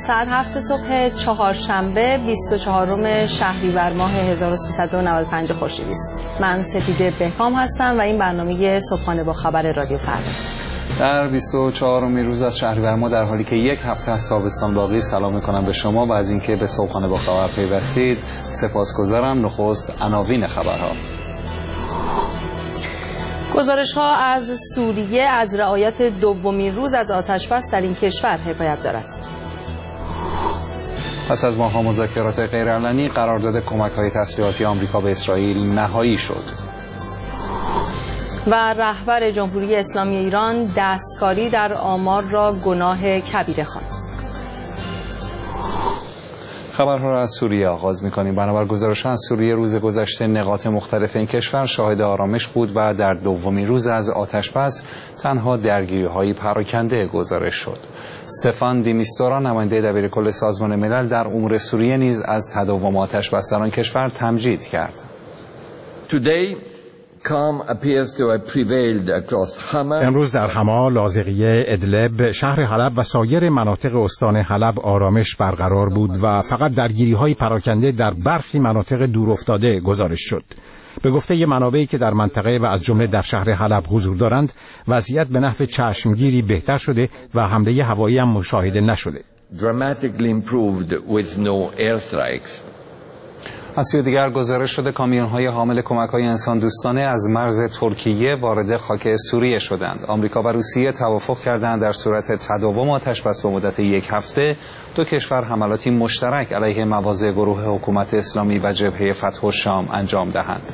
ساعت 7 صبح چهارشنبه 24 شهریور ماه 1395 خورشیدی است. من سپیده بهکام هستم و این برنامه صبحانه با خبر رادیو فردا است. در 24مین روز از شهریور ما در حالی که یک هفته از تابستان باقی سلام میکنم به شما و از اینکه به صبحانه با خبر پیوستید سپاسگزارم. نخست عناوین خبرها. گزارش‌ها از سوریه از رعایت دومین روز از آتش‌بس در این کشور حکایت دارد. پس از ماه‌ها مذاکرات غیرعلنی قرارداد کمک‌های تسلیحاتی آمریکا به اسرائیل نهایی شد. و رهبر جمهوری اسلامی ایران دستکاری در آمار را گناه کبیره خواند. خبرها را از سوریه آغاز می‌کنیم. بنابر گزارش از سوریه روز گذشته نقاط مختلف این کشور شاهد آرامش بود و در دومین روز از آتش‌بس تنها درگیری‌های پراکنده گزارش شد. استفان دیمیستورا نماینده دبیرکل سازمان ملل در امور سوریه نیز از تداوم آتش‌بس در آن کشور تمجید کرد. امروز در حما، لاذقیه، ادلب، شهر حلب و سایر مناطق استان حلب آرامش برقرار بود و فقط درگیری‌های پراکنده در برخی مناطق دورافتاده گزارش شد. به گفته منابعی که در منطقه و از جمله در شهر حلب حضور دارند، وضعیت به نحو چشمگیری بهتر شده و حمله هوایی هم مشاهده نشده. از سوی دیگر گزارش شده کامیون‌های حامل کمک‌های انسان دوستانه از مرز ترکیه وارد خاک سوریه شدند. آمریکا و روسیه توافق کردند در صورت تداوم آتش‌بس به مدت یک هفته دو کشور حملاتی مشترک علیه مواضع گروه حکومت اسلامی و جبهه فتح الشام انجام دهند.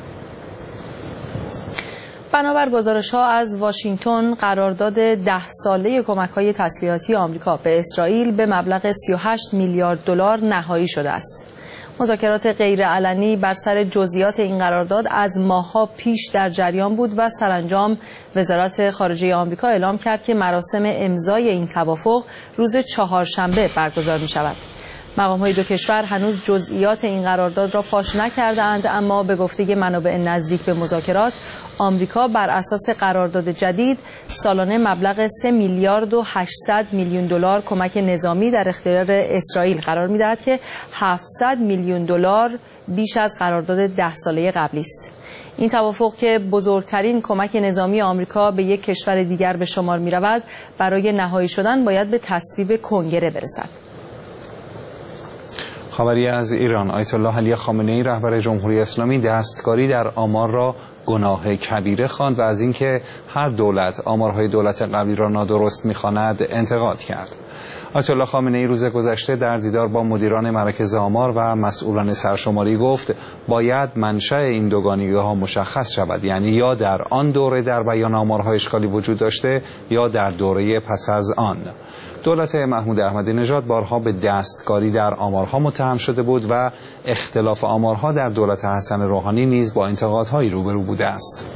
بنابر گزارش‌ها از واشنگتن قرارداد 10 ساله کمک‌های تسلیحاتی آمریکا به اسرائیل به مبلغ 38 میلیارد دلار نهایی شده است. مذاکرات غیرعلنی بر سر جزئیات این قرارداد از ماه‌ها پیش در جریان بود و سرانجام وزارت خارجه آمریکا اعلام کرد که مراسم امضای این توافق روز چهارشنبه برگزار می‌شود. مقام‌های دو کشور هنوز جزئیات این قرارداد را فاش نکرده‌اند، اما به گفته منابع نزدیک به مذاکرات، آمریکا بر اساس قرارداد جدید سالانه مبلغ 3 میلیارد و 800 میلیون دلار کمک نظامی در اختیار اسرائیل قرار می‌دهد که 700 میلیون دلار بیش از قرارداد 10 ساله قبلی است. این توافق که بزرگترین کمک نظامی آمریکا به یک کشور دیگر به شمار می‌رود، برای نهایی شدن باید به تصویب کنگره برسد. خبری از ایران. آیت الله علی خامنه‌ای رهبر جمهوری اسلامی دستکاری در آمار را گناه کبیره خواند و از اینکه هر دولت آمارهای دولت قبلی را نادرست می‌خواند انتقاد کرد. آیت الله خامنه‌ای روز گذشته در دیدار با مدیران مراکز آمار و مسئولان سرشماری گفت باید منشأ این دوگانگی‌ها مشخص شود، یعنی یا در آن دوره در بیان آمارها اشکالی وجود داشته یا در دوره پس از آن. دولت محمود احمدی نژاد بارها به دستکاری در آمارها متهم شده بود و اختلاف آمارها در دولت حسن روحانی نیز با انتقادهایی روبرو بوده است.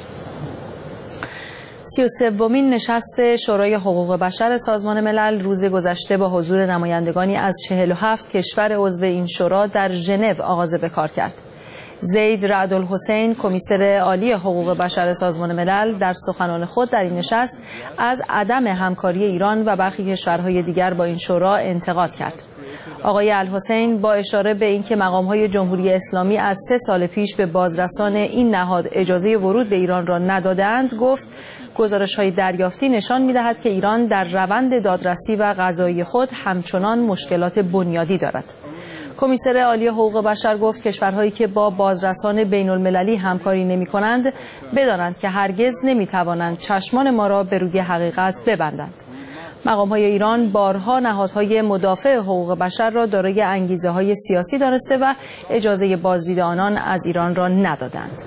33مین نشست شورای حقوق بشر سازمان ملل روز گذشته با حضور نمایندگانی از 47 کشور عضو این شورا در ژنو آغاز به کار کرد. زید رعدالحسین، کمیسر عالی حقوق بشر سازمان ملل، در سخنان خود در این نشست از عدم همکاری ایران و برخی کشورهای دیگر با این شورا انتقاد کرد. آقای الحسین با اشاره به اینکه مقام‌های جمهوری اسلامی از 3 سال پیش به بازرسان این نهاد اجازه ورود به ایران را ندادند، گفت گزارش‌های دریافتی نشان می‌دهد که ایران در روند دادرسی و قضایی خود همچنان مشکلات بنیادی دارد. کمیسر عالی حقوق بشر گفت کشورهایی که با بازرسان بین‌المللی همکاری نمی‌کنند بدانند که هرگز نمی‌توانند چشمان ما را به روی حقیقت ببندند. مقام‌های ایران بارها نهادهای مدافع حقوق بشر را دارای انگیزه‌های سیاسی دانسته و اجازه بازدید آنان از ایران را ندادند.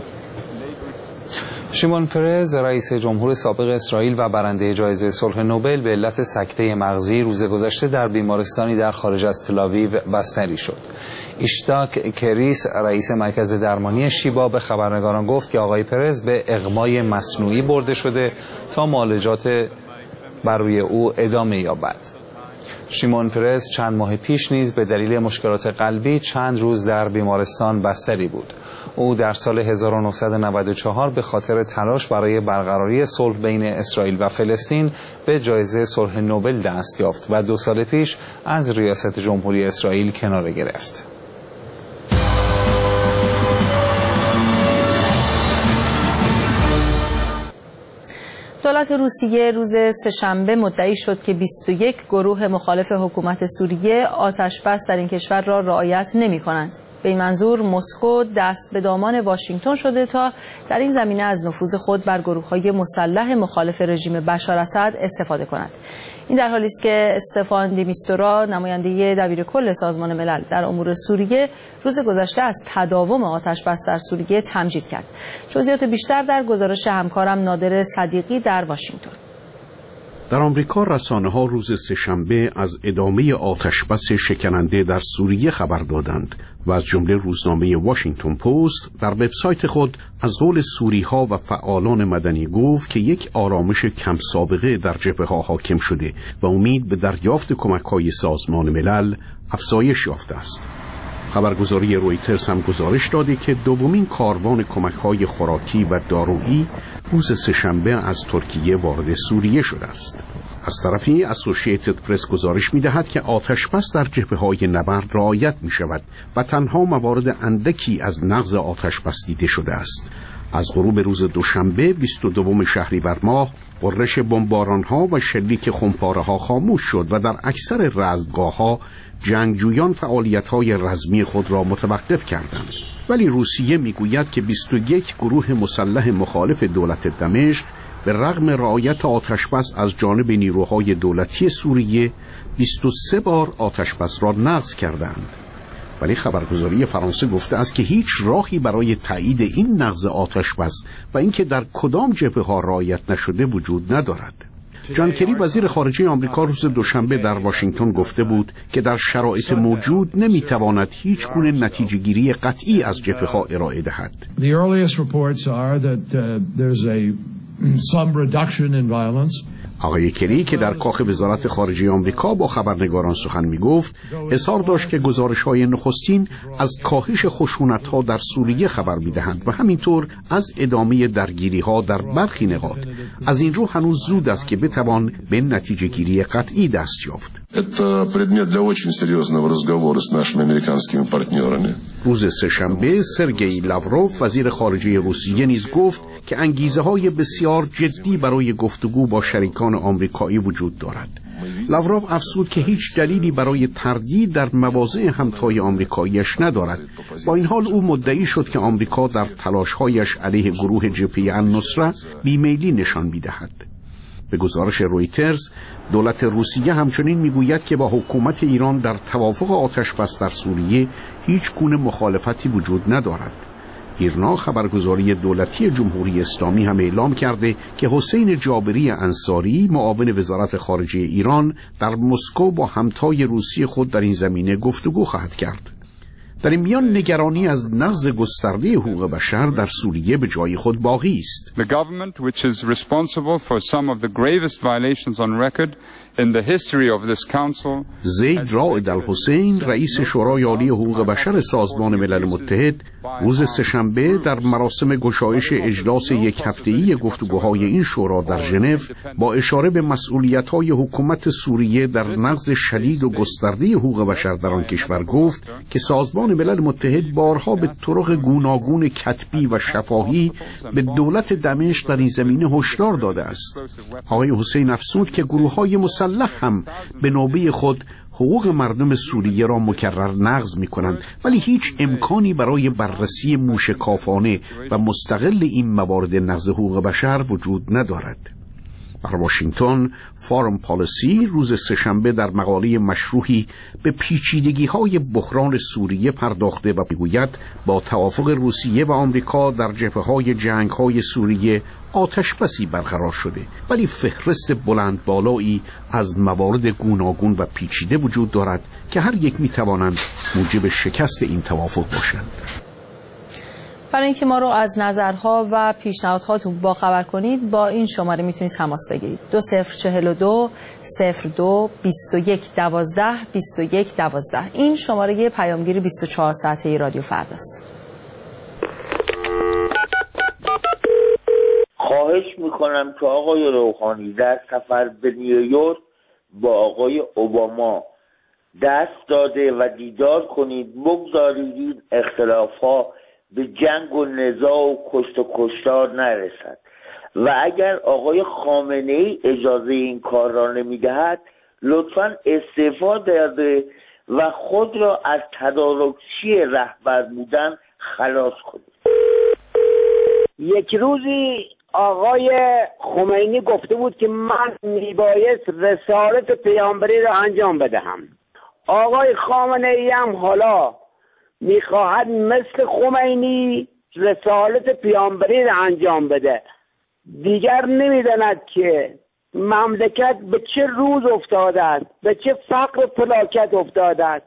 شیمون پرز، رئیس جمهور سابق اسرائیل و برنده جایزه صلح نوبل، به علت سکته مغزی روز گذشته در بیمارستانی در خارج از تل‌آویو بستری شد. ایشتاک کریس، رئیس مرکز درمانی شیبا، به خبرنگاران گفت که آقای پرز به اغمای مصنوعی برده شده تا معالجات بر روی او ادامه یابد. شیمون پرز چند ماه پیش نیز به دلیل مشکلات قلبی چند روز در بیمارستان بستری بود. او در سال 1994 به خاطر تلاش برای برقراری صلح بین اسرائیل و فلسطین به جایزه صلح نوبل دست یافت و 2 سال پیش از ریاست جمهوری اسرائیل کناره گرفت. دولت روسیه روز سه‌شنبه مدعی شد که 21 گروه مخالف حکومت سوریه آتش‌بس در این کشور را رعایت نمی‌کنند. به این منظور مسکو دست به دامان واشنگتن شده تا در این زمینه از نفوذ خود بر گروه‌های مسلح مخالف رژیم بشار اسد استفاده کند. این در حالی است که استفان دی میستورا، نماینده دبیرکل سازمان ملل در امور سوریه، روز گذشته از تداوم آتش‌بس در سوریه تمجید کرد. جزئیات بیشتر در گزارش همکارم نادر صدیقی در واشنگتن. در آمریکا رسانه‌ها روز سه‌شنبه از ادامه آتش‌بس شکننده در سوریه خبر دادند و از جمله روزنامه واشنگتن پست در وبسایت خود از قول سوری‌ها و فعالان مدنی گفت که یک آرامش کم سابقه در جبهه‌ها حاکم شده و امید به دریافت کمک‌های سازمان ملل افزایش یافته است. خبرگزاری رویترز هم گزارش داده که دومین کاروان کمک‌های خوراکی و دارویی روز سه‌شنبه از ترکیه وارد سوریه شده است. از طرفی اسوسییتد پرس گزارش می‌دهد که آتش‌بس در جبهه‌های نبرد رعایت می‌شود و تنها موارد اندکی از نقض آتش‌بس دیده شده است. از غروب روز دوشنبه 22 شهریور ماه غرش بمباران‌ها و شلیک خمپاره‌ها خاموش شد و در اکثر رزمگاه‌ها جنگجویان فعالیت‌های رزمی خود را متوقف کردند. ولی روسیه میگوید که 21 گروه مسلح مخالف دولت دمشق به رغم رعایت آتش‌بس از جانب نیروهای دولتی سوریه 23 بار آتش‌بس را نقض کردند. ولی خبرگزاری فرانسه گفته است که هیچ راهی برای تایید این نقض آتش‌بس و اینکه در کدام جبهه‌ها رعایت نشده وجود ندارد. جان کری وزیر خارجه آمریکا روز دوشنبه در واشنگتن گفته بود که در شرایط موجود نمیتواند هیچ گونه نتیجه‌گیری قطعی از جبهه‌ها ارائه دهد. آقای کری که در کاخ وزارت خارجه آمریکا با خبرنگاران سخن می‌گفت، اظهار داشت که گزارش‌های نخستین از کاهش خشونت‌ها در سوریه خبر می‌دهند و همینطور از ادامه درگیری‌ها در برخی نقاط. از این رو هنوز زود است که بتوان به نتیجه‌گیری قطعی دست یافت. روز سه‌شنبه سرگئی لاوروف وزیر خارجه روسیه نیز گفت که انگیزه‌های بسیار جدی برای گفتگو با شریکان آمریکایی وجود دارد. لاوروف افزود که هیچ دلیلی برای تردید در مواضع همتای آمریکاییش ندارد. با این حال او مدعی شد که آمریکا در تلاش‌هایش علیه گروه جبهه النصره بیمیلی نشان می‌دهد. به گزارش رویترز، دولت روسیه همچنین میگوید که با حکومت ایران در توافق آتش‌بس در سوریه هیچ گونه مخالفتی وجود ندارد. ایرنا خبرگزاری دولتی جمهوری اسلامی هم اعلام کرده که حسین جابری انصاری معاون وزارت خارجه ایران در مسکو با همتای روسی خود در این زمینه گفتگو خواهد کرد. در این میان نگرانی از نقض گسترده حقوق بشر در سوریه به جای خود باقی است. The government which is responsible for some of the gravest violations on record in the history of this council. زید رائد الحسین رئیس شورای عالی حقوق بشر سازمان ملل متحد روز سه‌شنبه در مراسم گشایش اجلاس یک هفته‌ای گفتگوهای این شورا در ژنو با اشاره به مسئولیت‌های حکومت سوریه در نقض شدید و گسترده حقوق بشر در آن کشور گفت که سازمان ملل متحد بارها به طرق گوناگون کتبی و شفاهی به دولت دمشق در این زمینه هشدار داده است. آقای حسین افزود که گروه‌های مسلح هم به نوبه خود حقوق مردم سوریه را مکرر نقض می‌کنند، ولی هیچ امکانی برای بررسی موشکافانه و مستقل این موارد نقض حقوق بشر وجود ندارد. در واشنگتن، فارم پالیسی روز سه‌شنبه در مقاله مشروحی به پیچیدگی‌های بحران سوریه پرداخته و می‌گوید با توافق روسیه و آمریکا در جبهه‌های جنگ‌های سوریه آتش‌بسی برقرار شده، ولی فهرست بلند بالایی از موارد گوناگون و پیچیده وجود دارد که هر یک می‌توانند موجب شکست این توافق باشند. برای اینکه ما رو از نظرها و پیشنهادهاتون باخبر کنید با این شماره میتونید تماس بگیرید 2042 02 21 12 21 12. این شماره پیامگیر 24 ساعته رادیو فردا است. میکنم که آقای روحانی در سفر به نیویورک با آقای اوباما دست داده و دیدار کنید، بگذارید این اختلاف‌ها به جنگ و نزاع و کشت و کشتار نرسد و اگر آقای خامنه‌ای اجازه این کار را نمیدهد لطفاً استعفا داده و خود را از تدارکچی رهبر بودن خلاص کنید. یک روزی آقای خمینی گفته بود که من میبایست رسالت پیامبری را انجام بدهم. آقای خامنه‌ای هم حالا میخواهد مثل خمینی رسالت پیامبری را انجام بده. دیگر نمیداند که مملکت به چه روز افتاده است، به چه فقر و فلاکت افتاده است.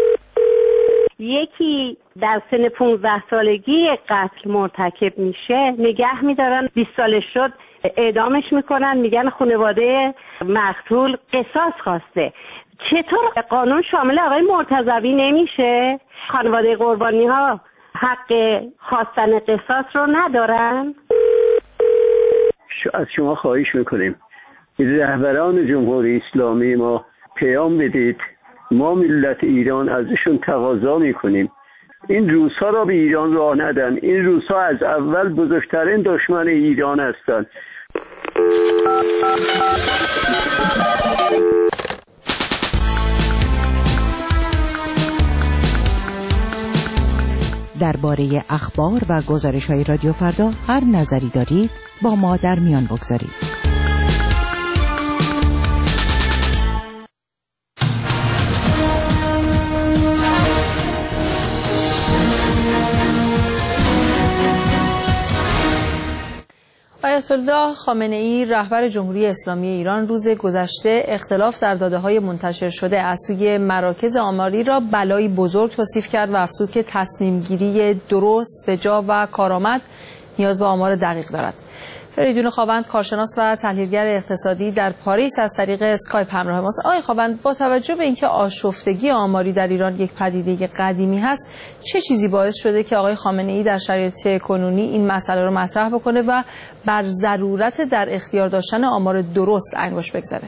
یکی در سن 15 سالگی قتل مرتکب میشه، نگه میدارن، 20 سالش شد اعدامش میکنن، میگن خانواده مقتول قصاص خواسته. چطور قانون شامل آقای مرتضوی نمیشه؟ خانواده قربانی ها حق خواستن قصاص رو ندارن؟ از شما خواهش میکنیم رهبران جمهوری اسلامی ما پیام بدید، ما ملت ایران ازشون تقاضا میکنیم این روس‌ها را به ایران راه ندن. این روس‌ها از اول بزرگترین دشمن ایران هستند. درباره اخبار و گزارش‌های رادیو فردا هر نظری دارید با ما در میان بگذارید. آیت الله خامنه‌ای رهبر جمهوری اسلامی ایران روز گذشته اختلاف در داده‌های منتشر شده از سوی مراکز آماری را بلایی بزرگ توصیف کرد و افزود که تصمیم‌گیری درست، بجا و کارآمد نیاز به آمار دقیق دارد. فریدون خاوند کارشناس و تحلیلگر اقتصادی در پاریس از طریق اسکایپ همراه ماست. آقای خاوند، با توجه به اینکه آشفتگی آماری در ایران یک پدیده قدیمی هست، چه چیزی باعث شده که آقای خامنه‌ای در شرایط کنونی این مسئله رو مطرح بکنه و بر ضرورت در اختیار داشتن آمار درست انگشت بگذاره؟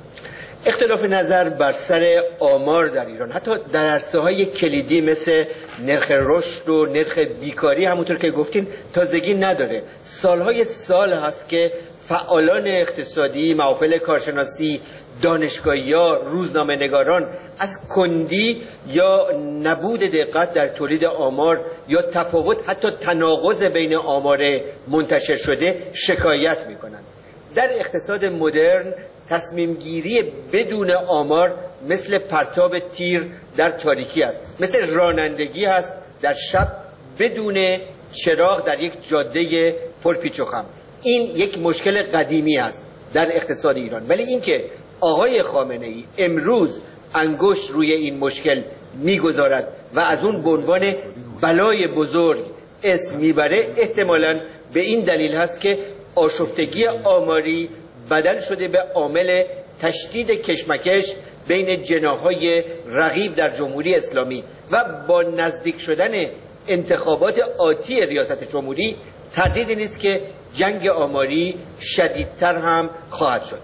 اختلاف نظر بر سر آمار در ایران حتی در عرصه‌های کلیدی مثل نرخ رشد و نرخ بیکاری همونطور که گفتین تازگی نداره. سالهای سال هست که فعالان اقتصادی، محافل کارشناسی، دانشگاهی‌ها، روزنامه‌نگاران از کندی یا نبود دقت در تولید آمار یا تفاوت حتی تناقض بین آمار منتشر شده شکایت می‌کنند. در اقتصاد مدرن تصمیم گیری بدون آمار مثل پرتاب تیر در تاریکی است، مثل رانندگی است در شب بدون چراغ در یک جاده پرپیچ و خم. این یک مشکل قدیمی است در اقتصاد ایران، ولی اینکه آقای خامنه‌ای امروز انگشت روی این مشکل میگذارد و از اون به عنوان بلای بزرگ اسم میبره احتمالاً به این دلیل هست که آشفتگی آماری بدل شده به عامل تشدید کشمکش بین جناح‌های رقیب در جمهوری اسلامی و با نزدیک شدن انتخابات آتی ریاست جمهوری تردیدی نیست که جنگ آماری شدیدتر هم خواهد شد.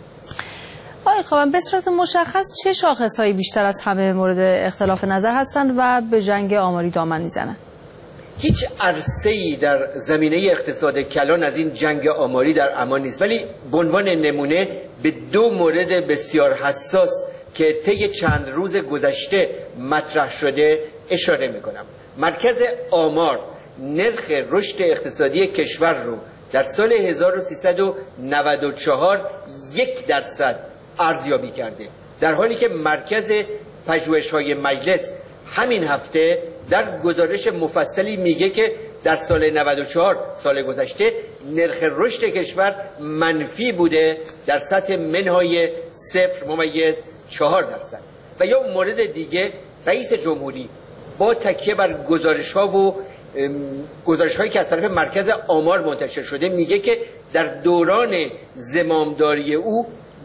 آقای خاوند، به صورت مشخص چه شاخص‌هایی بیشتر از همه مورد اختلاف نظر هستند و به جنگ آماری دامن میزنند؟ هیچ عرصه‌ای در زمینه اقتصاد کلان از این جنگ آماری در امان نیست، ولی به عنوان نمونه به دو مورد بسیار حساس که طی چند روز گذشته مطرح شده اشاره می‌کنم. مرکز آمار نرخ رشد اقتصادی کشور رو در سال 1394 1% ارزیابی کرده، در حالی که مرکز پژوهش‌های مجلس همین هفته در گزارش مفصلی میگه که در سال 94 سال گذشته نرخ رشد کشور منفی بوده در سطح منهای 0.4%. و یا مورد دیگه رئیس جمهوری با تکیه بر گزارش‌هایی که از طرف مرکز آمار منتشر شده میگه که در دوران زمامداری او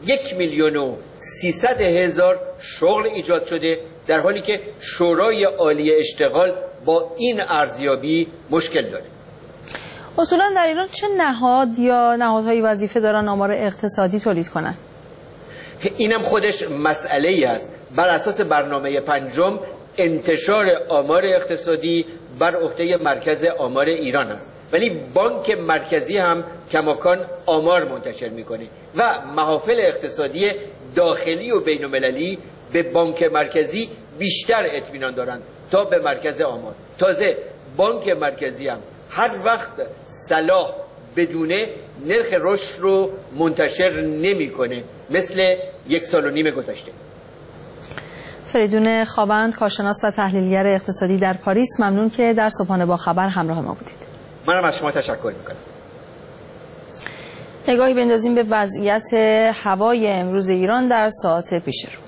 1,300,000 شغل ایجاد شده، در حالی که شورای عالی اشتغال با این ارزیابی مشکل داره. اصولا در ایران چه نهاد یا نهادهایی وظیفه دارن آمار اقتصادی تولید کنن؟ اینم خودش مسئله ای است. بر اساس برنامه پنجم انتشار آمار اقتصادی بر عهده مرکز آمار ایران است، ولی بانک مرکزی هم کماکان آمار منتشر میکنه و محافل اقتصادی داخلی و بین المللی به بانک مرکزی بیشتر اطمینان دارند تا به مرکز آمار. تازه بانک مرکزی هم هر وقت صلاح بدونه نرخ رشد رو منتشر نمیکنه، مثل 1.5 سال گذشته. فریدون خوابند، کارشناس و تحلیلگر اقتصادی در پاریس، ممنون که در صبحانه با خبر همراه ما بودید. منم از شما تشکر میکنم. نگاهی بندازیم به وضعیت هوای امروز ایران در ساعات پیش رو.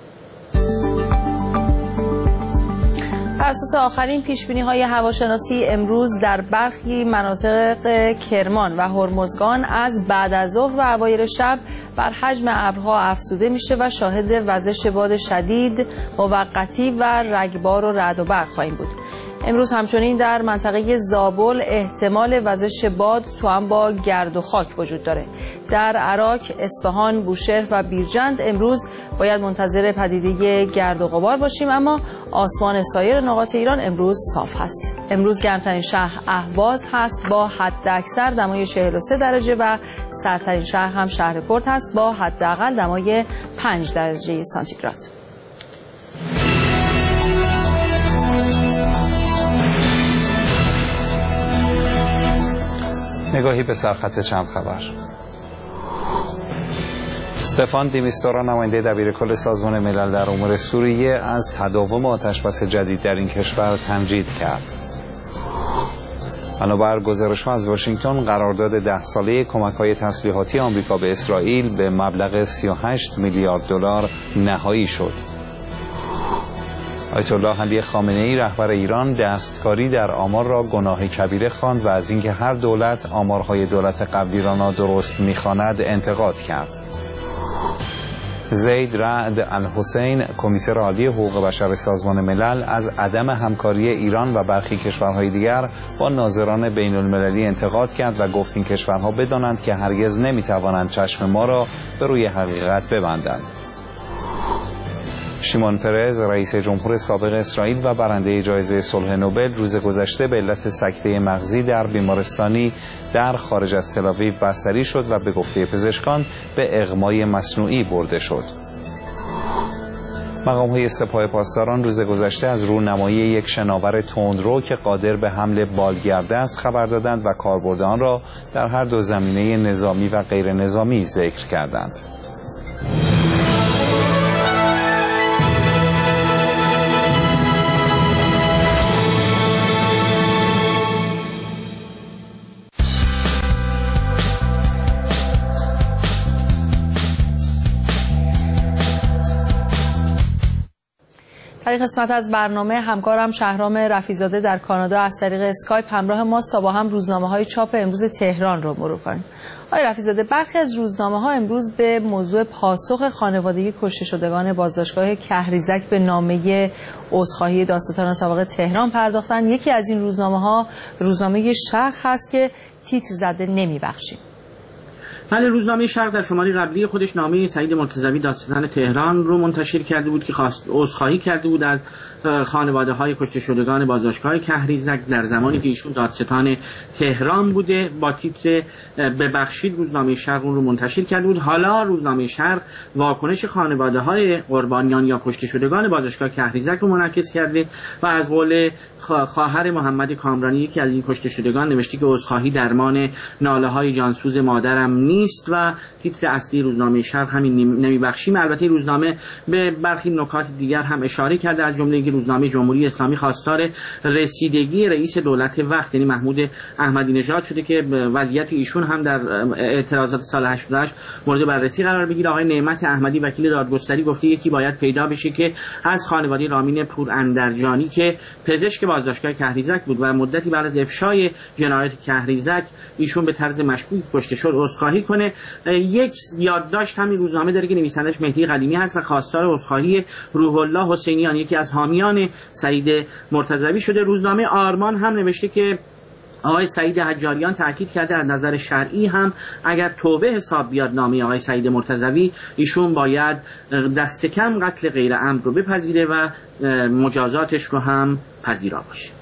بر اساس آخرین پیشبینی‌های هواشناسی امروز در برخی مناطق کرمان و هرمزگان از بعد از ظهر و اوایل شب بر حجم ابرها افزوده میشه و شاهد وزش باد شدید، موقتی و رگبار و رعد و برق خواهیم بود. امروز همچنین در منطقه زابل احتمال وزش باد توأم با گرد و خاک وجود داره. در عراق، اصفهان، بوشهر و بیرجند امروز باید منتظر پدیده گرد و غبار باشیم، اما آسمان سایر نقاط ایران امروز صاف هست. امروز گرمترین شهر اهواز هست با حداکثر دمای 43 درجه و سردترین شهر هم شهر کرد هست با حداقل دمای 5 درجه سانتیگراد. نگاهی به سرخط چند خبر. استفان دی میستورا، نماینده دبیرکل سازمان ملل در امور سوریه، از تداوم آتشبس جدید در این کشور تمجید کرد. بنابر گزارش‌ها از واشنگتن، قرارداد 10 ساله کمک‌های تسلیحاتی آمریکا به اسرائیل به مبلغ 38 میلیارد دلار نهایی شد. آیت الله علی خامنه‌ای رهبر ایران دستکاری در آمار را گناه کبیره خواند و از اینکه هر دولت آمارهای دولت قبلی را نادرست می‌خواند انتقاد کرد. زید رعد الحسین، کمیسر عالی حقوق بشر سازمان ملل، از عدم همکاری ایران و برخی کشورهای دیگر با ناظران بین المللی انتقاد کرد و گفت این کشورها بدانند که هرگز نمی‌توانند چشم ما را به روی حقیقت ببندند. شیمون پرز، رئیس جمهور سابق اسرائیل و برنده جایزه صلح نوبل، روز گذشته به علت سکته مغزی در بیمارستانی در خارج از تل‌آویو بستری شد و به گفته پزشکان به اغمای مصنوعی برده شد. مقام‌های سپاه پاسداران روز گذشته از رونمایی یک شناور تندرو که قادر به حمل بالگرده است خبر دادند و کاربرد آن را در هر دو زمینه نظامی و غیر نظامی ذکر کردند. در این قسمت از برنامه همکارم شهرام رفیزاده در کانادا از طریق اسکایپ همراه ماست تا با هم روزنامه‌های چاپ امروز تهران رو مرور کنیم. آقای رفیزاده، برخی از روزنامه‌ها امروز به موضوع پاسخ خانوادگی کشته شدگان بازداشتگاه کهریزک به نامه عذرخواهی دادستان سابق تهران پرداختن. یکی از این روزنامه‌ها روزنامه شرق هست که تیتر زده نمی‌بخشیم. بله، روزنامه شرق در شماره قبلی خودش نامه سعید مرتضوی دادستان تهران رو منتشر کرده بود که عذرخواهی کرده بود از خانواده‌های کشته شدگان بازداشتگاه کهریزک در زمانی که ایشون دادستان تهران بوده. با تیتر ببخشید روزنامه شرق اون رو منتشر کرده بود. حالا روزنامه شرق واکنش خانواده‌های قربانیان یا کشته شدگان بازداشتگاه کهریزک رو منعکس کرده و از قول خواهر محمد کامرانی که از این کشته شدگان نوشته که عذرخواهی درمان ناله‌های جانسوز مادرم نیست و تیتر اصلی روزنامه شرق همین نمیبخشیم. البته روزنامه به برخی نکات دیگر هم اشاره کرده، از جمله اینکه روزنامه جمهوری اسلامی خواستار رسیدگی رئیس دولت وقت یعنی محمود احمدی نژاد شده که وضعیت ایشون هم در اعتراضات سال 88 مورد بررسی قرار بگیره. آقای نعمت احمدی وکیل دادگستری گفته یکی باید پیدا بشه که از خانواده رامین پور اندرجانی که پزشک بازداشتگاه کهریزک بود و مدتی بعد از افشای جنایت کهریزک ایشون به طرز مشکوک کشته شد عذرخواهی کنه. یک یادداشت همین روزنامه داره که نویسندش مهدی قدیمی هست و خواستار عذرخواهی روح الله حسینیان یکی از حامیان سعید مرتضوی شده. روزنامه آرمان هم نوشته که آقای سعید حجاریان تاکید کرده از نظر شرعی هم اگر توبه حساب بیاد نامه آقای سعید مرتضوی، ایشون باید دست کم قتل غیر عمد رو بپذیره و مجازاتش رو هم پذیرا باشه.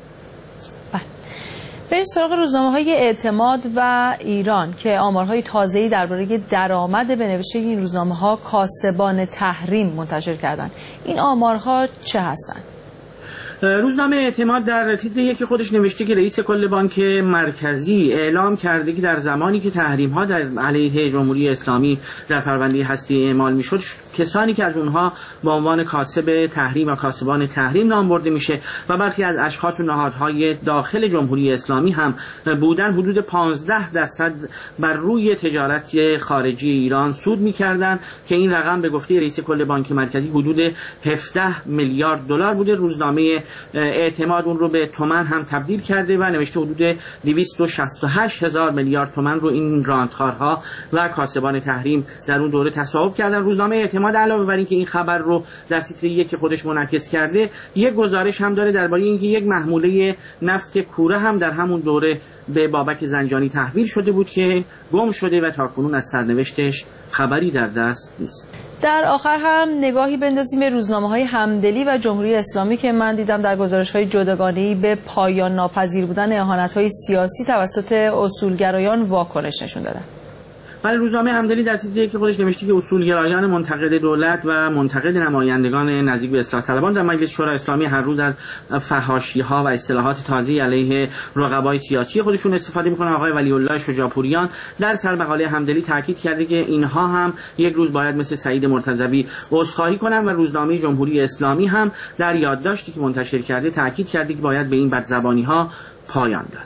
بریم سراغ روزنامه‌های اعتماد و ایران که آمارهای تازه‌ای درباره درآمد به نوشته این روزنامه‌ها کاسبان تحریم منتشر کردند. این آمارها چه هستند؟ روزنامه اعتماد در تیتر یکی خودش نوشته که رئیس کل بانک مرکزی اعلام کرده که در زمانی که تحریم‌ها در علیه جمهوری اسلامی در پرونده هستی اعمال می‌شد، کسانی که از اونها به عنوان کاسب تحریم و کاسبان تحریم نام برده میشه و برخی از اشخاص و نهادهای داخل جمهوری اسلامی هم بودن، حدود 15% بر روی تجارت خارجی ایران سود می‌کردند که این رقم به گفته رئیس کل بانک مرکزی حدود 17 میلیارد دلار بوده. روزنامه اعتماد اون رو به تومان هم تبدیل کرده و نوشته حدود 268 هزار میلیارد تومان رو این رانتخوارها و کاسبان تحریم در اون دوره تصاحب کردن. روزنامه اعتماد علاوه بر اینکه این خبر رو در تیتر یک خودش منعکس کرده، یک گزارش هم داره درباره اینکه یک محموله نفت کوره هم در همون دوره به بابک زنجانی تحویل شده بود که گم شده و تاکنون از سرنوشتش خبری در دست نیست. در آخر هم نگاهی بندازیم به روزنامه‌های همدلی و جمهوری اسلامی که من دیدم در گزارش‌های جداگانه‌ای به پایان ناپذیر بودن اهانت‌های سیاسی توسط اصولگرایان واکنش نشون دادن. ولی روزنامه همدلی در تیتری که خودش نوشته که اصولگرایان منتقد دولت و منتقد نمایندگان نزدیک به اصلاح طلبان در مجلس شورای اسلامی هر روز از فحاشی‌ها و اصطلاحات تازه علیه رقبای سیاسی خودشون استفاده می‌کنن. آقای ولی الله شجاع‌پوریان در سرمقاله همدلی تاکید کرده که اینها هم یک روز باید مثل سعید مرتضوی عذرخواهی کنن و روزنامه جمهوری اسلامی هم در یادداشتی که منتشر کرده تاکید کرده که باید به این بدزبانی‌ها پایان داد.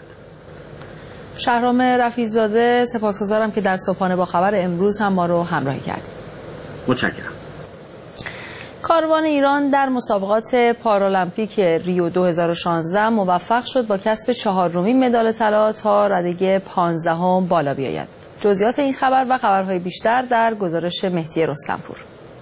شهرام رفیع‌زاده، سپاسگزارم که در صبحانه با خبر امروز هم ما رو همراهی کردید. متشکرم. کاروان ایران در مسابقات پارالمپیک ریو 2016 موفق شد با کسب 4مین مدال طلا تا رده 15 بالا بیاید. جزئیات این خبر و خبرهای بیشتر در گزارش مهدی رستمپور.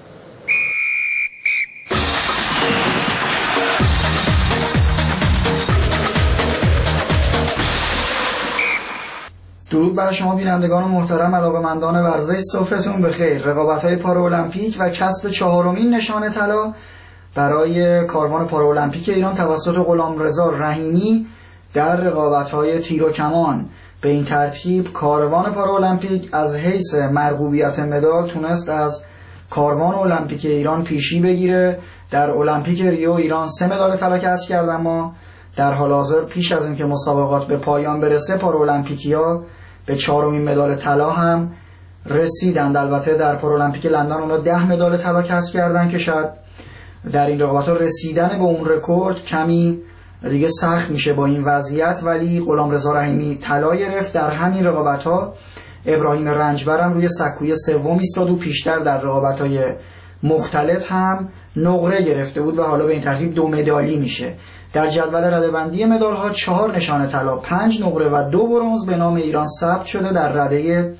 درود بر شما بینندگان محترم، علاقه‌مندان ورزش، صبحتون بخیر. رقابت‌های پارالمپیک و کسب 4مین نشان طلا برای کاروان پارالمپیک ایران توسط غلامرضا رحیمی در رقابت‌های تیر و کمان. به این ترتیب کاروان پارالمپیک از حیث مرغوبیت مدال تونست از کاروان المپیک ایران پیشی بگیره. در المپیک ریو ایران 3 مدال طلا کسب کرد، اما در حال حاضر پیش از اینکه مسابقات به پایان برسه پارالمپیکیا به 4مین مدال طلا هم رسیدند. البته در پارالمپیک لندن اونا 10 مدال طلا کسب کردن که شاید در این رقابت‌ها رسیدن به اون رکورد کمی دیگه سخت میشه با این وضعیت، ولی غلامرضا رحیمی طلا گرفت. در همین رقابت‌ها ابراهیم رنجبر هم روی سکوی سوم ایستاد و پیشتر در رقابت‌های مختلف هم نقره گرفته بود و حالا به این ترتیب 2 مدالی میشه. در جدول رده‌بندی مدال‌ها 4 نشان طلا، 5 نقره و 2 برنز به نام ایران ثبت شده. در رده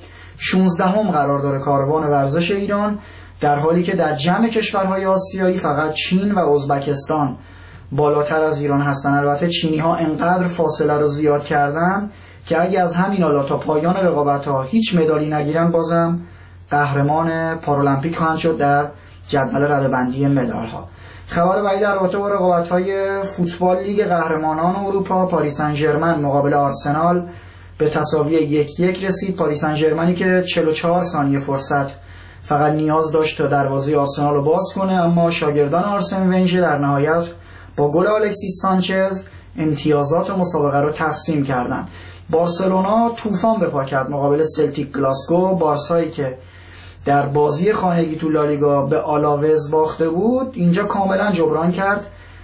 16 قرار داره کاروان ورزش ایران، در حالی که در جمع کشورهای آسیایی فقط چین و ازبکستان بالاتر از ایران هستن. البته چینی‌ها انقدر فاصله رو زیاد کردن که اگه از همین حالا تا پایان رقابت‌ها هیچ مدالی نگیرن بازم قهرمان پارالمپیک خواهند شد در جدول رده‌بندی مدال‌ها. خبر بعدی در رابطه با رقابت‌های فوتبال لیگ قهرمانان اروپا، پاریس سن ژرمن مقابل آرسنال به تساوی 1-1 رسید. پاریس سن ژرمنی که 44 ثانیه فرصت فقط نیاز داشت تا دروازه آرسنال رو باز کنه، اما شاگردان آرسن ونگر در نهایت با گل الکسیس سانچز امتیازات مسابقه رو تقسیم کردند. بارسلونا طوفان به پا کرد مقابل سلتیک گلاسگو. بارسایی که در بازی خانگی تو لالیگا به آلاوز باخته بود اینجا کاملا جبران کرد،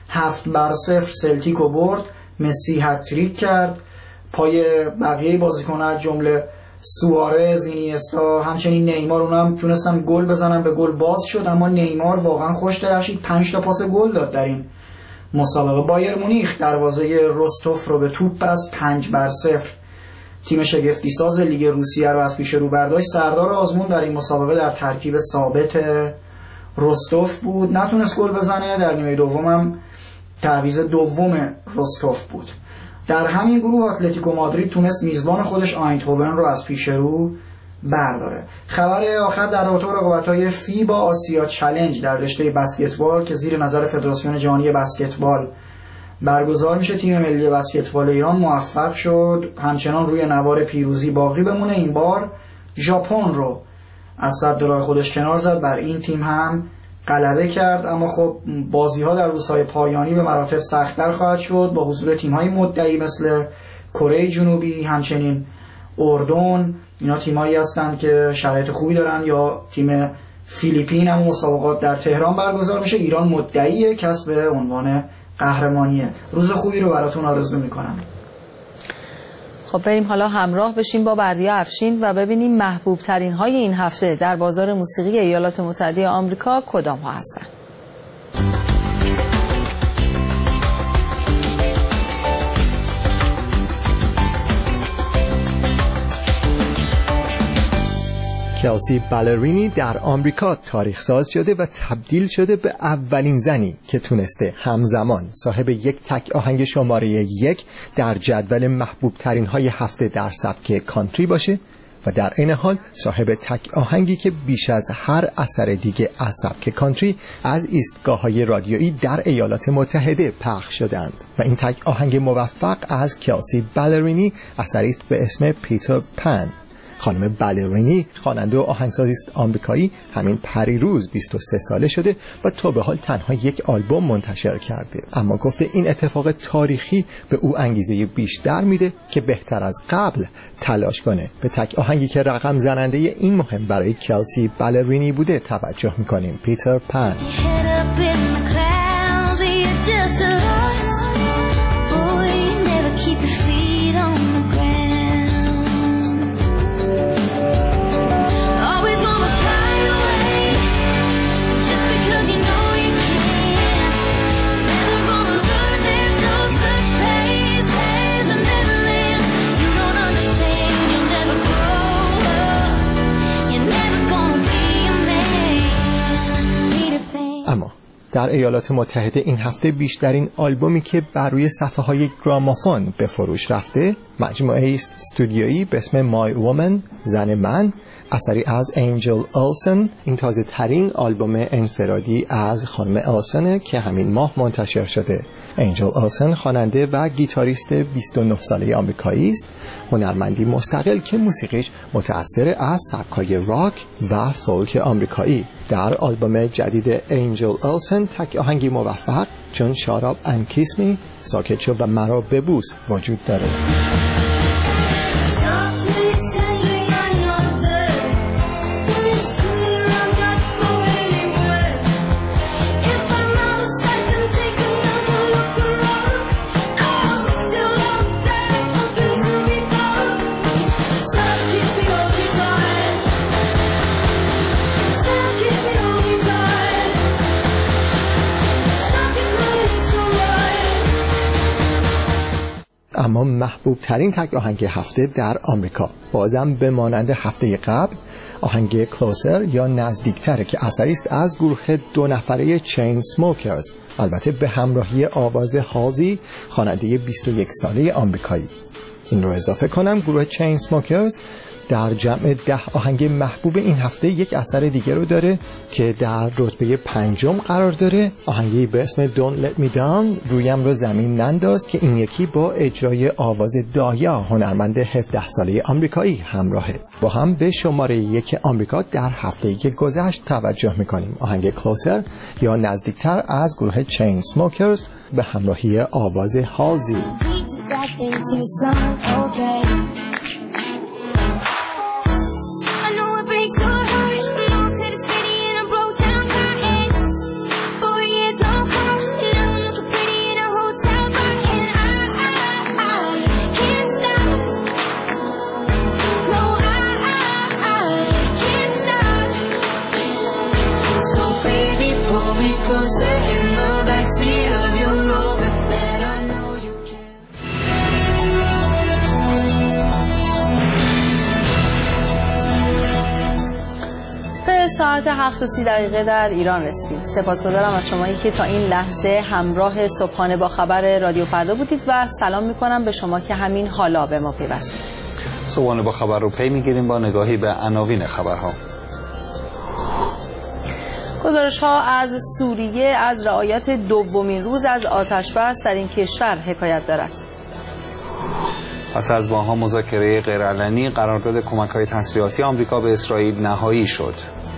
7-0 سلتیک رو برد. مسی هتریک کرد، پای بقیه بازیکن‌ها جمله سوارز، اینیستا، همچنین نیمار اونم تونستن گل بزنن، به گل باز شد. اما نیمار واقعا خوش درخشید، 5 تا پاس گل داد در این مسابقه. بایر مونیخ دروازه رستوف رو به توپ بست، 5-0 تیم شگفتی ساز لیگ روسیه رو از پیش رو برداشت. سردار آزمون در این مسابقه در ترکیب ثابت رستوف بود، نتونست گل بزنه. در نیمه دوم هم تعویض دوم رستوف بود. در همین گروه اتلتیکو مادرید تونست میزبان خودش آیندهوون رو از پیش رو برداره. خبر آخر در رابطه با رقابت‌های فیبا آسیا چالش در رشته بسکتبال که زیر نظر فدراسیون جهانی بسکتبال برگزار میشه، تیم ملی بسکتبال ایران موفق شد همچنان روی نوار پیروزی باقی بمونه. این بار ژاپن رو از صد راه خودش کنار زد، بر این تیم هم غلبه کرد. اما خب بازی‌ها در روزهای پایانی به مراتب سخت‌تر خواهد شد با حضور تیم‌های مدعی مثل کره جنوبی، همچنین اردن. اینا تیمایی هستن که شرایط خوبی دارن، یا تیم فیلیپین. هم مسابقات در تهران برگزار میشه. ایران مدعی کسب عنوان قهرمانیه. روز خوبی رو براتون آرزو میکنم. خب بریم حالا همراه بشیم با بردیا افشین و ببینیم محبوب ترین های این هفته در بازار موسیقی ایالات متحده آمریکا کدام ها هستند. کلسی بالرینی در آمریکا تاریخ ساز شده و تبدیل شده به اولین زنی که تونسته همزمان صاحب یک تک آهنگ شماره 1 در جدول محبوب ترین های هفته در سبک کانتری باشه و در این حال صاحب تک آهنگی که بیش از هر اثر دیگه از سبک کانتری از ایستگاه‌های رادیویی در ایالات متحده پخش شدند. و این تک آهنگ موفق از کلسی بالرینی اثری است به اسم پیتر پن. خانم بالرینی خواننده و آهنگسازی است آمریکایی، همین پریروز 23 ساله شده و تا به حال تنها یک آلبوم منتشر کرده، اما گفته این اتفاق تاریخی به او انگیزه بیشتر میده که بهتر از قبل تلاش کنه. به تک آهنگی که رقم زننده این مهم برای کلسی بالرینی بوده توجه میکنیم. پیتر پن. اما در ایالات متحده این هفته بیشترین آلبومی که بر روی صفحه های گرامافون به فروش رفته مجموعه است استودیویی به اسم مای وومن، زن من، اثری از انجل اولسن. این تازه ترین آلبوم انفرادی از خانم اولسن که همین ماه منتشر شده. انجل اولسن خواننده و گیتاریست 29 ساله آمریکایی است، هنرمندی مستقل که موسیقیش متأثر از سبک‌های راک و فولک آمریکایی. در آلبوم جدید انجل اولسن تک آهنگی موفق چون شاراب اند کیس می، ساکت شو و مرا ببوس وجود داره. اما محبوب ترین تک آهنگ هفته در آمریکا بازم به مانند هفته قبل آهنگ کلوزر یا نزدیکتره که اثری است از گروه 2 نفره چین سموکرز، البته به همراهی آواز هالزی خواننده 21 ساله آمریکایی. این رو اضافه کنم گروه چین سموکرز در جمع 10 آهنگ محبوب این هفته یک اثر دیگه رو داره که در رتبه 5 قرار داره، آهنگی به اسم Don't Let Me Down، رویم رو زمین ننداز، که این یکی با اجرای آواز دایا هنرمند 17 ساله آمریکایی همراهه. با هم به شماره 1 آمریکا در هفته‌ای که گذشت توجه میکنیم. آهنگ کلوزر یا نزدیکتر از گروه چین سموکرز به همراهی آواز هالزی. ساعت 7:30 در ایران رسیدید. سپاسگزارم از شمایی که تا این لحظه همراه صبحانه با خبر رادیو فردا بودید و سلام میکنم به شما که همین حالا به ما پیوستید. صبحانه با خبر رو پی میگیریم با نگاهی به عناوین خبرها. گزارش‌ها از سوریه از رعایت دومین روز از آتش‌بس در این کشور حکایت دارد. پس از ماه‌ها مذاکره غیرعلنی قرارداد کمک‌های تسلیحاتی آمریکا به اسرائیل نهایی شد.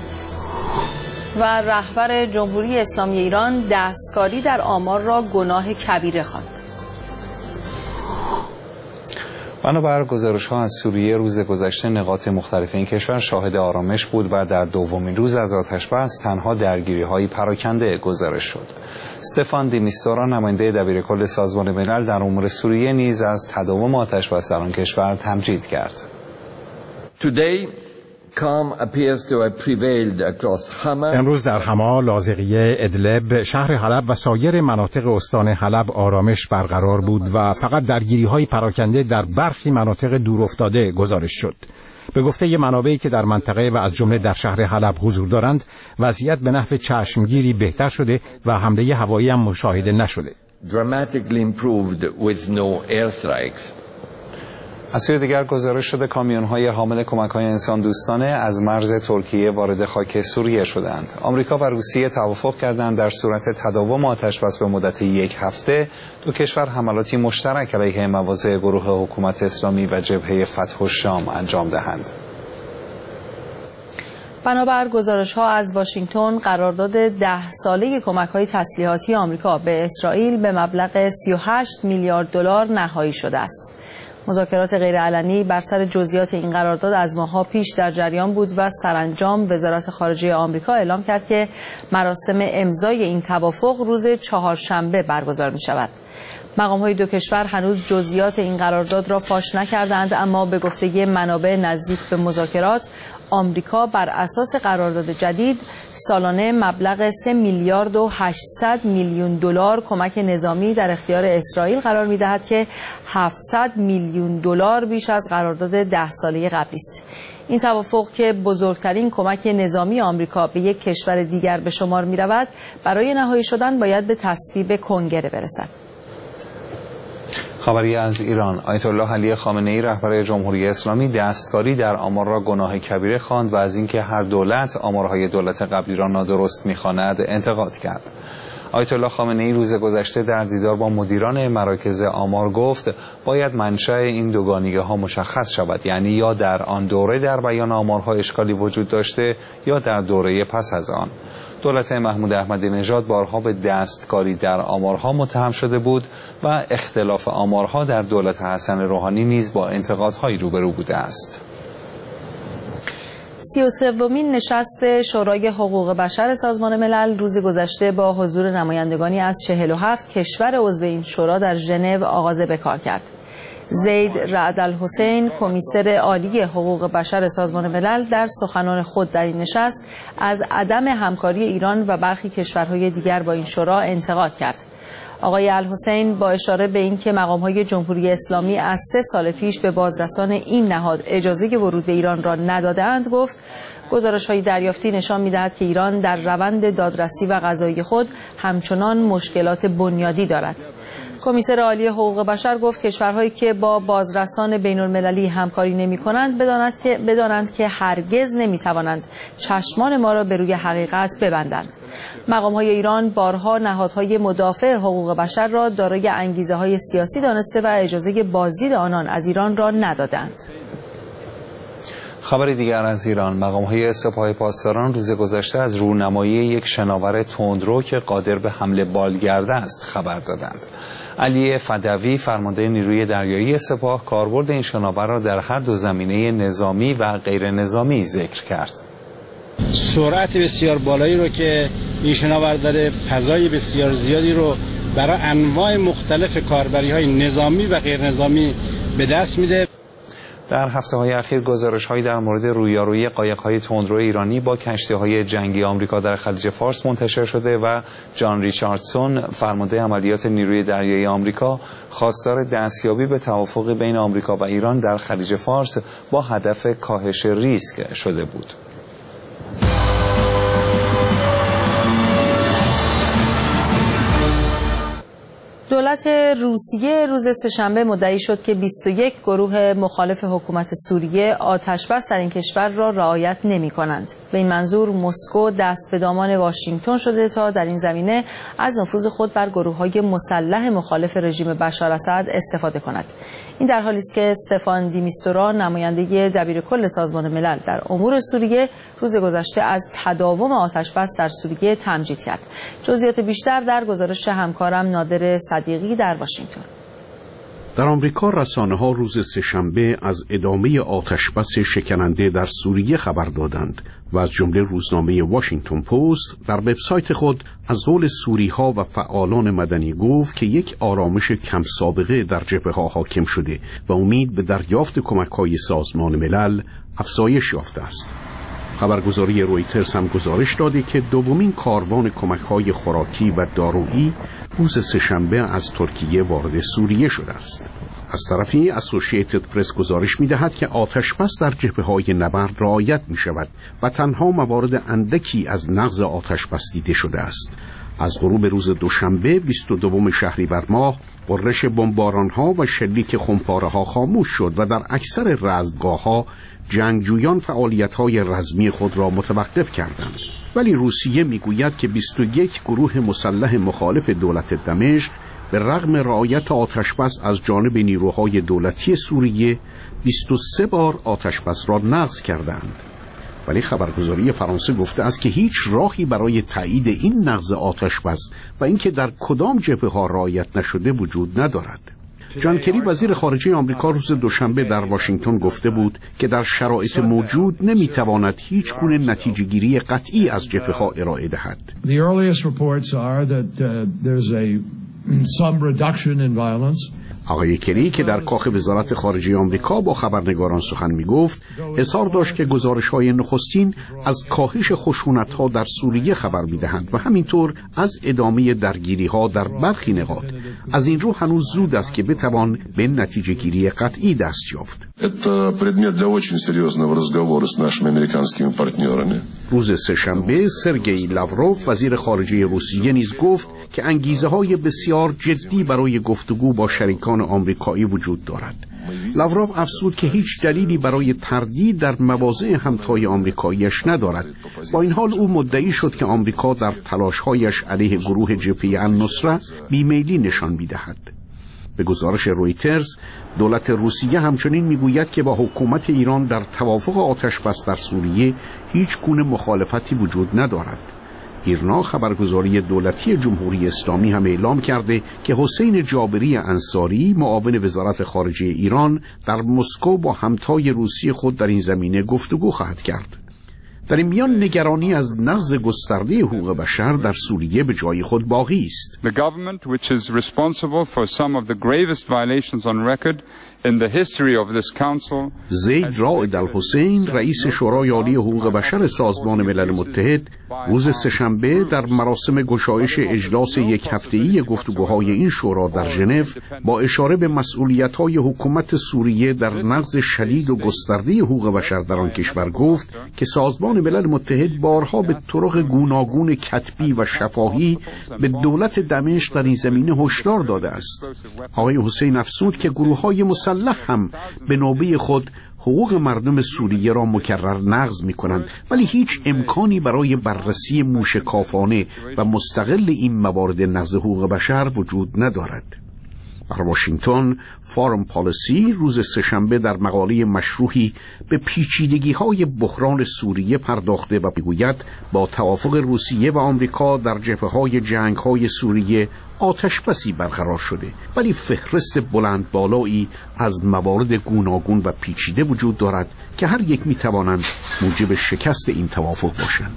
و رهبر جمهوری اسلامی ایران دستکاری در آمار را گناه کبیره خواند. بنابر گزارش‌ها از سوریه روز گذشته نقاط مختلف این کشور شاهد آرامش بود و در دومین روز از آتش‌بس تنها درگیری‌های پراکنده گزارش شد. استفان دی میستورا نماینده دبیرکل سازمان ملل در امور سوریه نیز از تداوم آتش‌بس در آن کشور تمجید کرد. امروز در حما، لاذقیه، ادلب، شهر حلب و سایر مناطق استان حلب آرامش برقرار بود و فقط درگیری‌های پراکنده در برخی مناطق دورافتاده گزارش شد. به گفته منابعی که در منطقه و از جمله در شهر حلب حضور دارند، وضعیت به نحو چشمگیری بهتر شده و حمله هوایی هم مشاهده نشده. از سوی دیگر گزارش شده کامیون‌های حامل کمک‌های انسان دوستانه از مرز ترکیه وارد خاک سوریه شدند. آمریکا و روسیه توافق کردند در صورت تداوم آتش‌بس به مدت 1 هفته دو کشور حملاتی مشترک علیه مواضع گروه حکومت اسلامی و جبهه فتح الشام انجام دهند. بنابر گزارش‌ها از واشنگتن، قرارداد 10 ساله کمک‌های تسلیحاتی آمریکا به اسرائیل به مبلغ 38 میلیارد دلار نهایی شده است. مذاکرات غیرعلنی بر سر جزئیات این قرارداد از ماه‌ها پیش در جریان بود و سرانجام وزارت خارجه آمریکا اعلام کرد که مراسم امضای این توافق روز چهارشنبه برگزار می‌شود. مقام‌های دو کشور هنوز جزئیات این قرارداد را فاش نکردند، اما به گفته منابع نزدیک به مذاکرات، آمریکا بر اساس قرارداد جدید سالانه مبلغ 3 میلیارد و 800 میلیون دلار کمک نظامی در اختیار اسرائیل قرار می‌دهد که 700 میلیون دلار بیش از قرارداد 10 ساله قبلی است. این توافق که بزرگترین کمک نظامی آمریکا به یک کشور دیگر به شمار می‌رود، برای نهایی شدن باید به تصویب کنگره برسد. خبری از ایران: آیت الله علی خامنه‌ای رهبر جمهوری اسلامی دستکاری در آمار را گناه کبیره خواند و از اینکه هر دولت آمارهای دولت قبلی را نادرست می‌خواند انتقاد کرد. آیت الله خامنه‌ای روز گذشته در دیدار با مدیران مراکز آمار گفت باید منشأ این دوگانگی‌ها مشخص شود، یعنی یا در آن دوره در بیان آمارها اشکالی وجود داشته یا در دوره پس از آن. دولت محمود احمدی نژاد بارها به دستکاری در آمارها متهم شده بود و اختلاف آمارها در دولت حسن روحانی نیز با انتقادهایی روبرو بوده است. 33مین نشست شورای حقوق بشر سازمان ملل روز گذشته با حضور نمایندگانی از 47 کشور عضو این شورا در ژنو آغاز به کار کرد. زید رعد الحسین، کمیسر عالی حقوق بشر سازمان ملل، در سخنان خود در این نشست از عدم همکاری ایران و برخی کشورهای دیگر با این شورا انتقاد کرد. آقای الحسین با اشاره به اینکه مقام‌های جمهوری اسلامی از 3 سال پیش به بازرسان این نهاد اجازه ورود به ایران را ندادند، گفت گزارش‌های دریافتی نشان می‌دهد که ایران در روند دادرسی و قضایی خود همچنان مشکلات بنیادی دارد. کمیسر عالی حقوق بشر گفت کشورهایی که با بازرسان بین‌المللی همکاری نمی‌کنند بدانند که هرگز نمی‌توانند چشمان ما را به روی حقیقت ببندند. مقام‌های ایران بارها نهادهای مدافع حقوق بشر را دارای انگیزه‌های سیاسی دانسته و اجازه بازدید آنان از ایران را ندادند. خبری دیگر از ایران: مقام‌های سپاه پاسداران روز گذشته از رونمایی یک شناور تندرو که قادر به حمله بالگرد است خبر دادند. علی فدوی، فرمانده نیروی دریایی سپاه، کاربرد این شناور را در هر دو زمینه نظامی و غیر نظامی ذکر کرد. سرعت بسیار بالایی رو که این شناور داره، فضای بسیار زیادی رو برای انواع مختلف کاربری‌های نظامی و غیر نظامی به دست میده. در هفته‌های اخیر گزارش‌هایی در مورد رویارویی قایق‌های تندرو ایرانی با کشتی‌های جنگی آمریکا در خلیج فارس منتشر شده و جان ریچاردسون، فرمانده عملیات نیروی دریایی آمریکا، خواستار دستیابی به توافق بین آمریکا و ایران در خلیج فارس با هدف کاهش ریسک شده بود. دولت روسیه روز سه‌شنبه مدعی شد که 21 گروه مخالف حکومت سوریه آتش‌بس در این کشور را رعایت نمی‌کنند. به این منظور مسکو دست به دامان واشنگتن شده تا در این زمینه از نفوذ خود بر گروه‌های مسلح مخالف رژیم بشار اسد استفاده کند. این در حالی است که استفان دیمیستورا نماینده دبیرکل سازمان ملل در امور سوریه روز گذشته از تداوم آتش‌بس در سوریه تمجید کرد. جزئیات بیشتر در گزارش همکارم نادر صدیقی در واشنگتن. در آمریکا رسانه‌ها روز سه‌شنبه از ادامه آتش‌بس شکننده در سوریه خبر دادند و از جمله روزنامه واشنگتن پست در وبسایت خود از قول سوری‌ها و فعالان مدنی گفت که یک آرامش کم سابقه در جبهه‌ها حاکم شده و امید به دریافت کمک‌های سازمان ملل افزایش یافته است. خبرگزاری رویترز هم گزارش داده که دومین کاروان کمک‌های خوراکی و دارویی روز سه‌شنبه از ترکیه وارد سوریه شده است. از طرفی اسوسییتد پرس گزارش می‌دهد که آتش‌بس در جبهه‌های نبرد رعایت می‌شود و تنها موارد اندکی از نقض آتش‌بس دیده شده است. از غروب روز دوشنبه 22 شهریور ماه غرش بمباران‌ها و شلیک خمپاره‌ها خاموش شد و در اکثر رزمگاه‌ها جنگجویان فعالیت‌های رزمی خود را متوقف کردند. ولی روسیه میگوید که 21 گروه مسلح مخالف دولت دمشق به رغم رعایت آتش‌بس از جانب نیروهای دولتی سوریه 23 بار آتش‌بس را نقض کردند. ولی خبرگزاری فرانسه گفته است که هیچ راهی برای تایید این نقض آتش‌بس و اینکه در کدام جبهه‌ها رعایت نشده وجود ندارد. جان کری وزیر خارجه آمریکا روز دوشنبه در واشنگتن گفته بود که در شرایط موجود نمیتواند هیچ گونه نتیجه‌گیری قطعی از جبهه‌ها ارائه دهد. The earliest reports are that there's some reduction in violence. آقای کری که در کاخ وزارت خارجه آمریکا با خبرنگاران سخن می‌گفت، اظهار داشت که گزارش‌های نخستین از کاهش خشونت‌ها در سوریه خبر می‌دهند و همینطور از ادامه درگیری‌ها در برخی نقاط. از این رو هنوز زود است که بتوان به نتیجه‌گیری قطعی دست یافت. روز سه‌شنبه سرگئی لاوروف وزیر خارجه روسیه نیز گفت که انگیزه‌های بسیار جدی برای گفتگو با شریکان آمریکایی وجود دارد. لاوروف افزود که هیچ دلیلی برای تردید در مواضع همتای آمریکاییش ندارد. با این حال او مدعی شد که آمریکا در تلاش‌هایش علیه گروه جبهه النصره بیمیلی نشان می‌دهد. به گزارش رویترز، دولت روسیه همچنین میگوید که با حکومت ایران در توافق آتش‌بس در سوریه هیچ گونه مخالفتی وجود ندارد. ایرنا خبرگزاری دولتی جمهوری اسلامی هم اعلام کرده که حسین جابری انصاری معاون وزارت خارجه ایران در مسکو با همتای روسی خود در این زمینه گفتگو خواهد کرد. در این میان نگرانی از نقض گسترده حقوق بشر در سوریه به جای خود باقی است. The government which is responsible for some of the gravest violations on record in the history of this council. زید رائد الحسین رئیس شورای عالی حقوق بشر سازمان ملل متحد روز سه‌شنبه در مراسم گشایش اجلاس یک هفته‌ای گفتگوهای این شورا در ژنو با اشاره به مسئولیت‌های حکومت سوریه در نقض شدید و گسترده حقوق بشر در آن کشور گفت که سازمان ملل متحد بارها به طرق گوناگون کتبی و شفاهی به دولت دمشق در این زمینه هشدار داده است. آقای حسین افزود که گروه‌های مسلح هم به نوبه خود حقوق مردم سوریه را مکرر نقض می‌کنند، ولی هیچ امکانی برای بررسی موشکافانه و مستقل این موارد نقض حقوق بشر وجود ندارد. در واشنگتن فارم پالیسی روز سه‌شنبه در مقاله مشروحی به پیچیدگی‌های بحران سوریه پرداخته و می‌گوید با توافق روسیه و آمریکا در جبهه‌های جنگ‌های سوریه آتش‌بسی برقرار شده، ولی فهرست بلند بالایی از موارد گوناگون و پیچیده وجود دارد که هر یک می‌توانند موجب شکست این توافق باشند.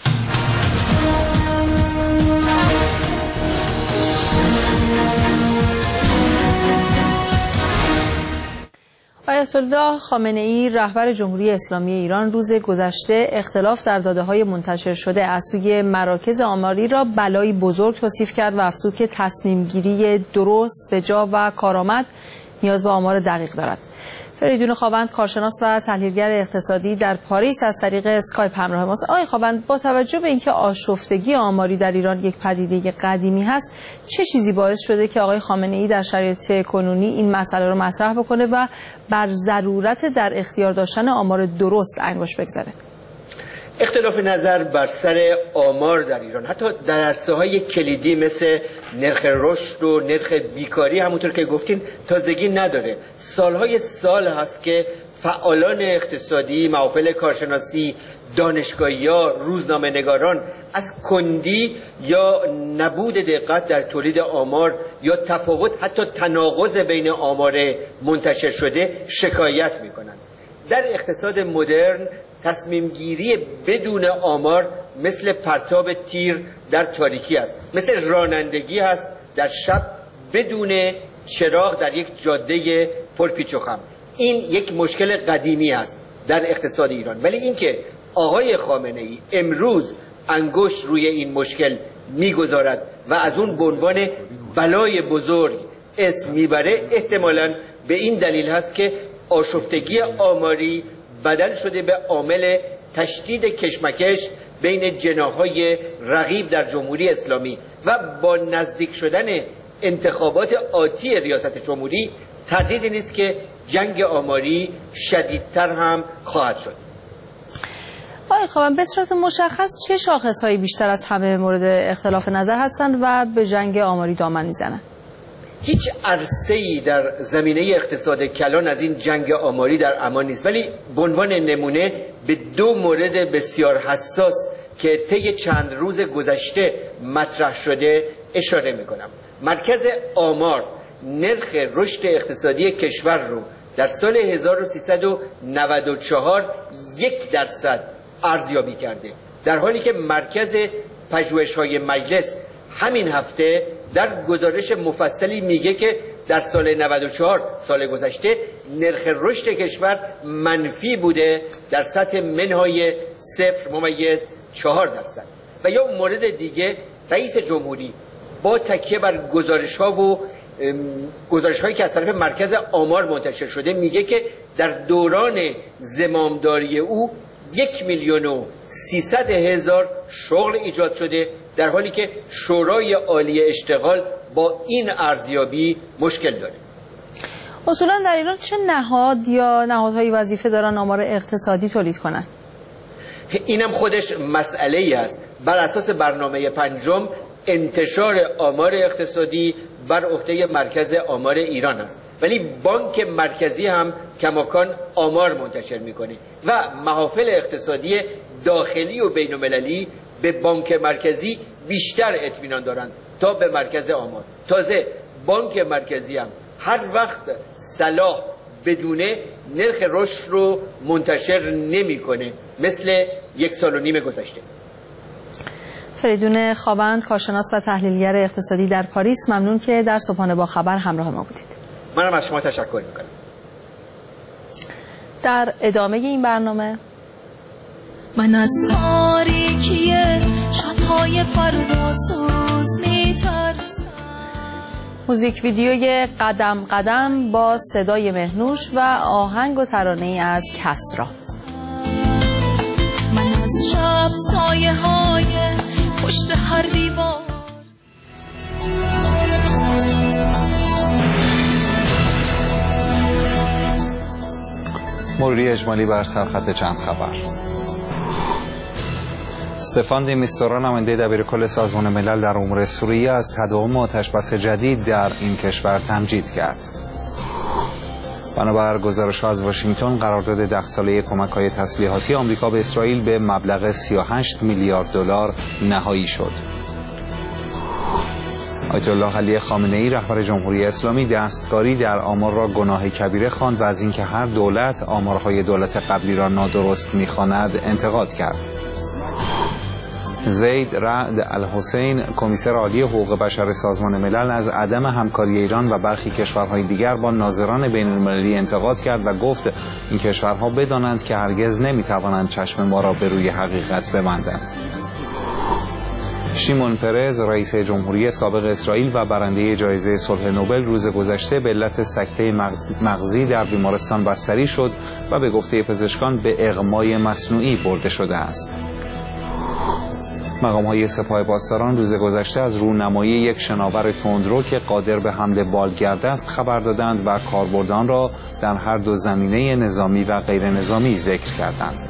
آیت الله خامنه‌ای رهبر جمهوری اسلامی ایران روز گذشته اختلاف در داده‌های منتشر شده از سوی مراکز آماری را بلایی بزرگ توصیف کرد و افزود که تصمیم گیری درست، به جا و کارآمد نیاز به آمار دقیق دارد. فریدون خاوند، کارشناس و تحلیلگر اقتصادی در پاریس، از طریق اسکایپ همراه ماست. آقای خاوند، با توجه به اینکه آشفتگی آماری در ایران یک پدیده قدیمی هست، چه چیزی باعث شده که آقای خامنه‌ای در شرایط کنونی این مسئله رو مطرح بکنه و بر ضرورت در اختیار داشتن آمار درست انگشت بگذاره؟ اختلاف نظر بر سر آمار در ایران حتی در عرصه‌های کلیدی مثل نرخ رشد و نرخ بیکاری همونطور که گفتین تازگی نداره. سالهای سال هست که فعالان اقتصادی، محافل کارشناسی، دانشگاهی‌ها، روزنامه‌نگاران از کندی یا نبود دقت در تولید آمار یا تفاوت حتی تناقض بین آمار منتشر شده شکایت می‌کنند. در اقتصاد مدرن تصمیم گیری بدون آمار مثل پرتاب تیر در تاریکی است، مثل رانندگی است در شب بدون چراغ در یک جاده پرپیچ و خم. این یک مشکل قدیمی است در اقتصاد ایران، ولی اینکه آقای خامنه‌ای امروز انگشت روی این مشکل میگذارد و از اون به عنوان بلای بزرگ اسم میبره، احتمالاً به این دلیل هست که آشفتگی آماری بدل شده به عامل تشدید کشمکش بین جناح‌های رقیب در جمهوری اسلامی و با نزدیک شدن انتخابات آتی ریاست جمهوری تردیدی نیست که جنگ آماری شدیدتر هم خواهد شد. آقای خاوند، به صورت مشخص چه شاخص‌هایی بیشتر از همه مورد اختلاف نظر هستند و به جنگ آماری دامن میزنند؟ هیچ عرصه‌ای در زمینه اقتصاد کلان از این جنگ آماری در امان نیست، ولی به عنوان نمونه به دو مورد بسیار حساس که طی چند روز گذشته مطرح شده اشاره میکنم. مرکز آمار نرخ رشد اقتصادی کشور رو در سال 1394 1% ارزیابی کرده، در حالی که مرکز پژوهش‌های مجلس همین هفته در گزارش مفصلی میگه که در سال 94 سال گذشته نرخ رشد کشور منفی بوده در سطح منهای 0.4%. و یا مورد دیگه، رئیس جمهوری با تکیه بر گزارش‌هایی که از طرف مرکز آمار منتشر شده میگه که در دوران زمامداری او 1,300,000 شغل ایجاد شده، در حالی که شورای عالی اشتغال با این ارزیابی مشکل داره. اصولا در ایران چه نهاد یا نهادهایی وظیفه دارن آمار اقتصادی تولید کنن؟ اینم خودش مسئله‌ای است. بر اساس برنامه پنجم انتشار آمار اقتصادی بر عهده مرکز آمار ایران است، ولی بانک مرکزی هم کماکان آمار منتشر میکنه و محافل اقتصادی داخلی و بین المللی به بانک مرکزی بیشتر اطمینان دارند تا به مرکز آمار. تازه بانک مرکزی هم هر وقت صلاح بدونه نرخ رشد رو منتشر نمیکنه، مثل 1.5 سال گذشته. فریدون خاوند، کارشناس و تحلیلگر اقتصادی در پاریس، ممنون که در صبحانه با خبر همراه ما بودید. منم از شما تشکر میکنم. در ادامه این برنامه من از تاریکی شب‌های پروازسوز میترسم. موزیک ویدیوی قدم قدم با صدای مهنوش و آهنگ و ترانه‌ای از کسرا. من از شب سایه های پشت هر دیوار. مروری اجمالی بر سرخط چند خبر. استفان دی میستورا، نماینده دبیرکل سازمان ملل در امور سوریه، از تداوم آتشبس جدید در این کشور تمجید کرد. بنابر گزارش‌ها از واشنگتن، قرارداد 10 ساله کمک‌های تسلیحاتی آمریکا به اسرائیل به مبلغ 38 میلیارد دلار نهایی شد. آیت الله علی خامنه‌ای، رهبر جمهوری اسلامی، دستکاری در آمار را گناه کبیره خواند و از اینکه هر دولت آمارهای دولت قبلی را نادرست می‌خواند انتقاد کرد. زید رعد الحسین، کمیسر عالی حقوق بشر سازمان ملل، از عدم همکاری ایران و برخی کشورهای دیگر با ناظران بین المللی انتقاد کرد و گفت این کشورها بدانند که هرگز نمیتوانند چشم ما را به روی حقیقت ببندند. شیمون پرز رئیس جمهوری سابق اسرائیل و برنده جایزه صلح نوبل روز گذشته به علت سکته مغزی در بیمارستان بستری شد و به گفته پزشکان به اغمای مصنوعی برده شده است. مقام‌های سپاه پاسداران روز گذشته از رونمایی یک شناور تندرو که قادر به حمل بالگرد است خبر دادند و کاربردان را در هر دو زمینه نظامی و غیر نظامی ذکر کردند.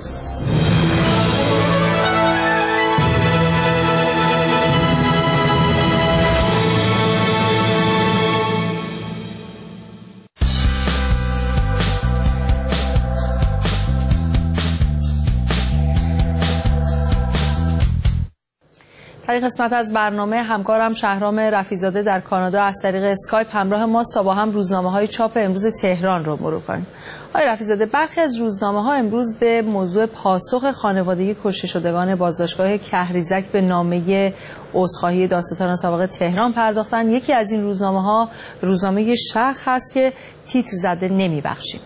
در این قسمت از برنامه همکارم شهرام رفیع‌زاده در کانادا از طریق اسکایپ همراه ماست تا با هم روزنامه‌های چاپ امروز تهران رو مرور کنیم. آقای رفیع‌زاده، برخی از روزنامه‌ها امروز به موضوع پاسخ خانواده کشته شدگان بازداشتگاه کهریزک به نامه عذرخواهی دادستان سابق تهران پرداختند. یکی از این روزنامه‌ها روزنامه شرق هست که تیتر زده نمی‌بخشیم.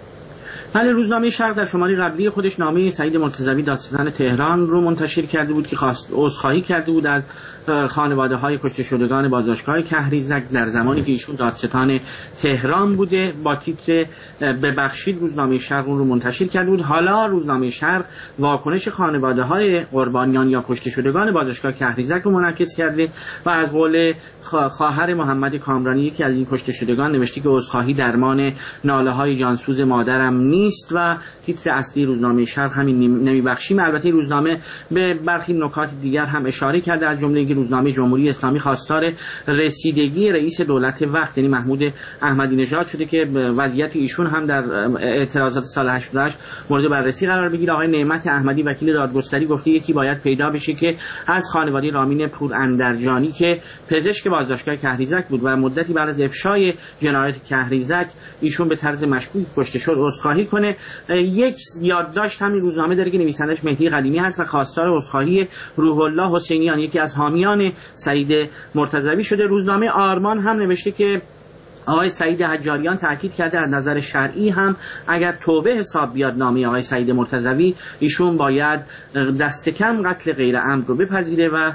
بله، روزنامه شرق در شماره قبلی خودش نامه سعید مرتضوی دادستان تهران رو منتشر کرده بود که عذرخواهی کرده بود از خانواده‌های کشته شدگان بازداشتگاه کهریزک در زمانی که ایشون دادستان تهران بوده. با تیتر ببخشید روزنامه شرق اون رو منتشر کرده بود. حالا روزنامه شرق واکنش خانواده‌های قربانیان یا کشته شدگان بازداشتگاه کهریزک رو منعکس کرده و از قول خواهر محمد کامرانی یکی از این کشته شدگان نوشته که عذرخواهی درمان ناله‌های جانسوز مادرم نیست و تیتر اصلی روزنامه شرق همین نمیبخشیم. البته روزنامه به برخی نکات دیگر هم اشاره کرده، از جمله اینکه روزنامه جمهوری اسلامی خواستار رسیدگی رئیس دولت وقت یعنی محمود احمدی نژاد شده که وضعیت ایشون هم در اعتراضات سال 88 مورد بررسی قرار بگیره. آقای نعمت احمدی وکیل دادگستری گفته یکی باید پیدا بشه که از خانواده رامین پوراندرجانی که پزشک بازداشتگاه کهریزک بود و مدتی بعد از افشای جنایت کهریزک ایشون به طرز مشکوکی کشته شد عذرخواهی کنه. یک یادداشت همین روزنامه داره که نویسندش مهدی قدیمی هست و خواستار عذرخواهی روح الله حسینیان یکی از حامیان سعید مرتضوی شده. روزنامه آرمان هم نوشته که آقای سعید حجاریان تاکید کرده از نظر شرعی هم اگر توبه حساب بیاد نامه آقای سعید مرتضوی ایشون باید دست کم قتل غیر عمد رو بپذیره و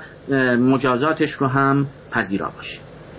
مجازاتش رو هم پذیرا باشه.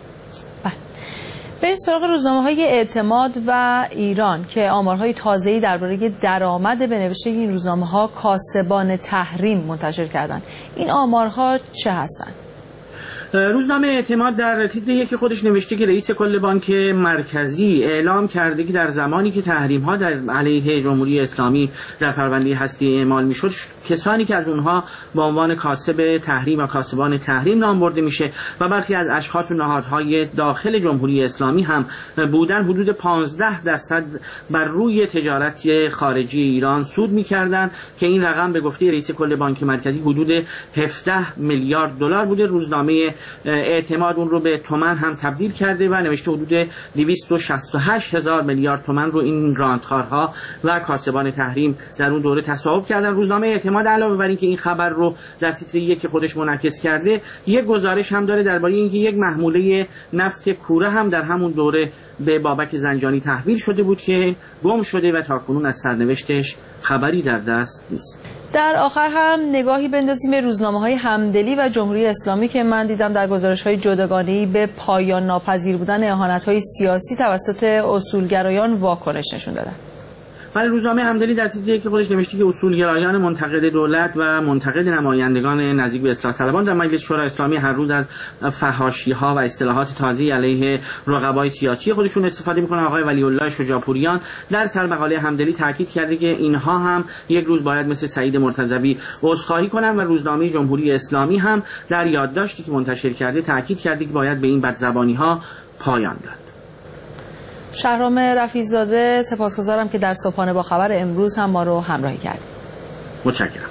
به سراغ روزنامه‌های اعتماد و ایران که آمارهای تازه‌ای درباره درآمد به نوشته این روزنامه‌ها کاسبان تحریم منتشر کردند. این آمارها چه هستند؟ روزنامه اعتماد در تیتر یکی خودش نوشته که رئیس کل بانک مرکزی اعلام کرده که در زمانی که تحریم‌ها در علیه جمهوری اسلامی در پرونده هستی اعمال می‌شد، کسانی که از اونها به عنوان کاسب تحریم و کاسبان تحریم نام برده میشه و برخی از اشخاص و نهادهای داخل جمهوری اسلامی هم بودن، حدود 15% بر روی تجارت خارجی ایران سود می‌کردند که این رقم به گفته رئیس کل بانک مرکزی حدود 17 میلیارد دلار بوده. روزنامه اعتماد اون رو به تومان هم تبدیل کرده و نوشته حدود 268 هزار میلیارد تومان رو این رانتخوارها و کاسبان تحریم در اون دوره تصاحب کردن. روزنامه اعتماد علاوه بر اینکه این خبر رو در تیتر یک خودش منعکس کرده، یک گزارش هم داره درباره اینکه یک محموله نفت کوره هم در همون دوره به بابک زنجانی تحویل شده بود که گم شده و تاکنون از سرنوشتش خبری در دست نیست. در آخر هم نگاهی بندازیم به روزنامه‌های همدلی و جمهوری اسلامی که من دیدم در گزارش‌های جداگانه‌ای به پایان ناپذیر بودن اهانت‌های سیاسی توسط اصولگرایان واکنش نشون دادن. ولی روزنامه همدلی در تیتری که خودش نوشته که اصولگرایان منتقد دولت و منتقد نمایندگان نزدیک به اصلاح طلبان در مجلس شورای اسلامی هر روز از فحاشی‌ها و اصطلاحات تازه علیه رقبای سیاسی خودشون استفاده می‌کنن. آقای ولی الله شجاع‌پوریان در سرمقاله همدلی تاکید کرده که اینها هم یک روز باید مثل سعید مرتضوی عذرخواهی کنن و روزنامه جمهوری اسلامی هم در یادداشتی که منتشر کرده تاکید کرده که باید به این بدزبانی‌ها پایان داد. شهرام رفیع‌زاده، سپاسگزارم که در صبحانه با خبر امروز هم ما رو همراهی کردید. متشکرم.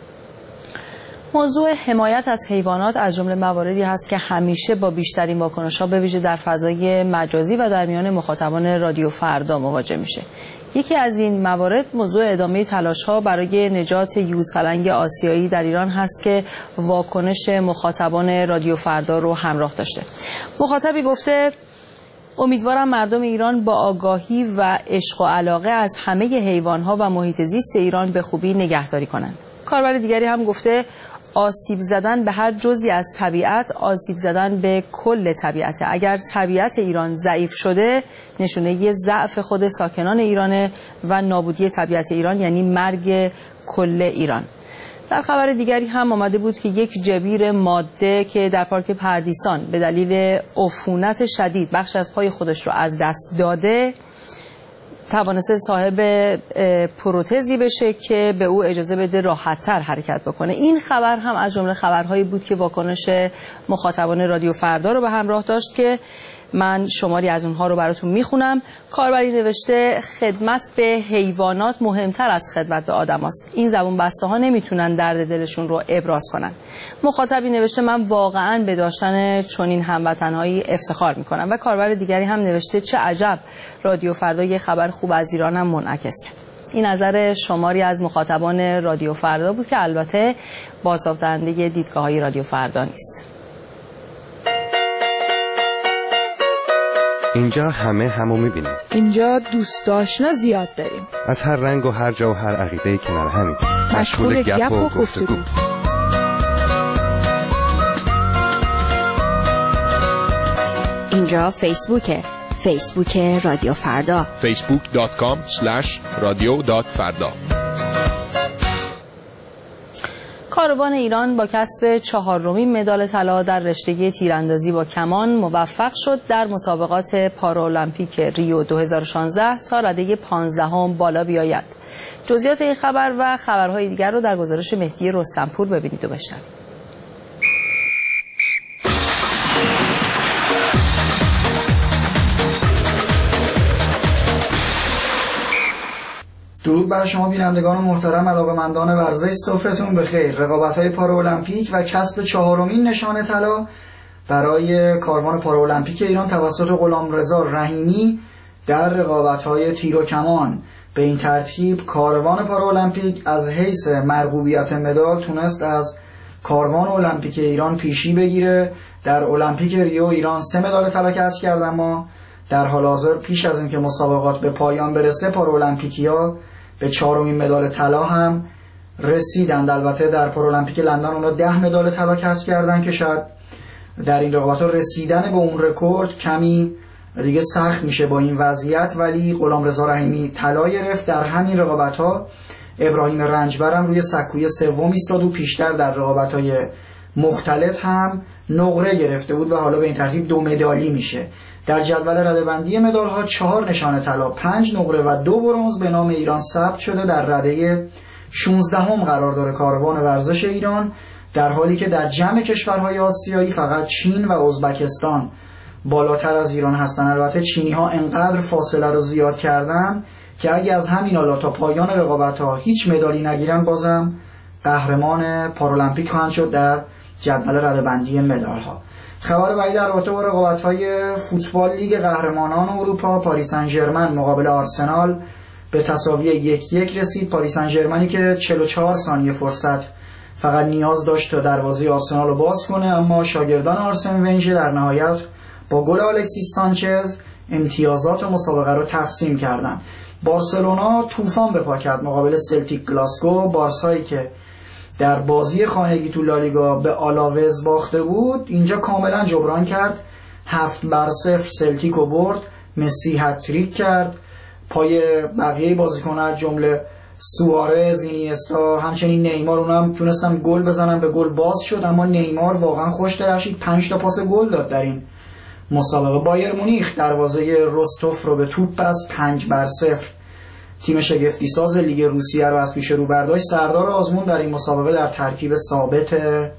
موضوع حمایت از حیوانات از جمله مواردی هست که همیشه با بیشترین واکنش‌ها به ویژه در فضای مجازی و در میان مخاطبان رادیو فردا مواجه میشه. یکی از این موارد موضوع ادامه تلاش‌ها برای نجات یوزپلنگ آسیایی در ایران هست که واکنش مخاطبان رادیو فردا رو همراه داشته. مخاطبی گفته امیدوارم مردم ایران با آگاهی و عشق و علاقه از همه حیوانات و محیط زیست ایران به خوبی نگهداری کنند. کاربر دیگری هم گفته آسیب زدن به هر جزئی از طبیعت آسیب زدن به کل طبیعته. اگر طبیعت ایران ضعیف شده نشونه ضعف خود ساکنان ایرانه و نابودی طبیعت ایران یعنی مرگ کل ایران. در خبر دیگری هم آمده بود که یک جبیر ماده که در پارک پردیسان به دلیل عفونت شدید بخش از پای خودش رو از دست داده توانسته صاحب پروتزی بشه که به او اجازه بده راحت‌تر حرکت بکنه. این خبر هم از جمله خبرهایی بود که واکنش مخاطبان رادیو فردا رو به همراه داشت که من شماری از اونها رو براتون میخونم. کاربری نوشته خدمت به حیوانات مهمتر از خدمت به آدم هاست. این زبون بسته ها نمیتونن درد دلشون رو ابراز کنن. مخاطبی نوشته من واقعا به داشتن چنین هموطنهایی افتخار میکنم. و کاربر دیگری هم نوشته چه عجب رادیو فردا یه خبر خوب از ایران هم منعکس کرد. این نظر شماری از مخاطبان رادیو فردا بود که البته بازتاب‌دهنده دیدگاه‌های رادیو فردا نیست. اینجا همو میبینیم. اینجا دوست آشنا زیاد داریم. از هر رنگ و هر جا و هر عقیده کنار همین. مشغول گپ و گفتگو. اینجا فیسبوک رادیو فردا. facebook.com/radio.farda. کاروان ایران با کسب 4مین مدال طلا در رشته تیراندازی با کمان موفق شد در مسابقات پارالمپیک ریو 2016 تا رده 15 بالا بیاید. جزئیات این خبر و خبرهای دیگر رو در گزارش مهدی رستمپور ببینید و بشنوید. درود بر شما بینندگان محترم، علاقه‌مندان ورزش، صبحتون بخیر. رقابت‌های پارالمپیک و کسب 4مین نشان طلا برای کاروان پارالمپیک ایران توسط غلامرضا رحیمی در رقابت‌های تیر و کمان. به این ترتیب کاروان پارالمپیک از حیث مرغوبیت مدال تونست از کاروان المپیک ایران پیشی بگیره. در المپیک ریو ایران 3 مدال طلا کسب کرد، اما در حال حاضر پیش از اینکه مسابقات به پایان برسه پارالمپیکیا به 4مین مدال طلا هم رسیدند. البته در پارالمپیک لندن اونا 10 مدال طلا کسب کردن که شاید در این رقابت‌ها رسیدن به اون رکورد کمی دیگه سخت میشه با این وضعیت، ولی غلامرضا رحیمی طلا گرفت. در همین رقابت‌ها ابراهیم رنجبر هم روی سکوی سوم ایستاد و پیشتر در رقابت‌های مختلط هم نقره گرفته بود و حالا به این ترتیب 2 مدالی میشه. در جدول رده‌بندی مدال‌ها 4 نشان طلا، 5 نقره و 2 برنز به نام ایران ثبت شده. در رده 16 قرار داره کاروان ورزش ایران، در حالی که در جمع کشورهای آسیایی فقط چین و ازبکستان بالاتر از ایران هستن. البته چینی‌ها انقدر فاصله رو زیاد کردن که اگه از همین حالا تا پایان رقابت‌ها هیچ مدالی نگیرن بازم قهرمان پارالمپیک خواهند شد در جدول رده‌بندی مدال‌ها. خبر بعدی در رابطه با رقابت‌های فوتبال لیگ قهرمانان اروپا، پاریس سن ژرمن مقابل آرسنال به تساوی 1-1 رسید. پاریس سن ژرمنی که 44 ثانیه فرصت فقط نیاز داشت تا دروازه آرسنال رو باز کنه، اما شاگردان آرسن ونگر در نهایت با گل الکسیس سانچز امتیازات مسابقه رو تقسیم کردند. بارسلونا طوفان به پا کرد مقابل سلتیک گلاسگو. بارسایی که در بازی خانگی تو لالیگا به آلاوز باخته بود اینجا کاملا جبران کرد. 7-0 سلتیکو برد. مسی هتریک کرد. پای بقیه بازیکن‌ها جمله سوارز، اینیستا، همچنین نیمار اونم تونستن گل بزنن، به گل باز شد، اما نیمار واقعا خوش درخشید، 5 تا پاس گل داد در این مسابقه. بایر مونیخ دروازه رستوف رو به توپ بست. 5-0 تیم شگفتی ساز لیگ روسیه رو از پیش رو برداشت. سردار آزمون در این مسابقه در ترکیب ثابت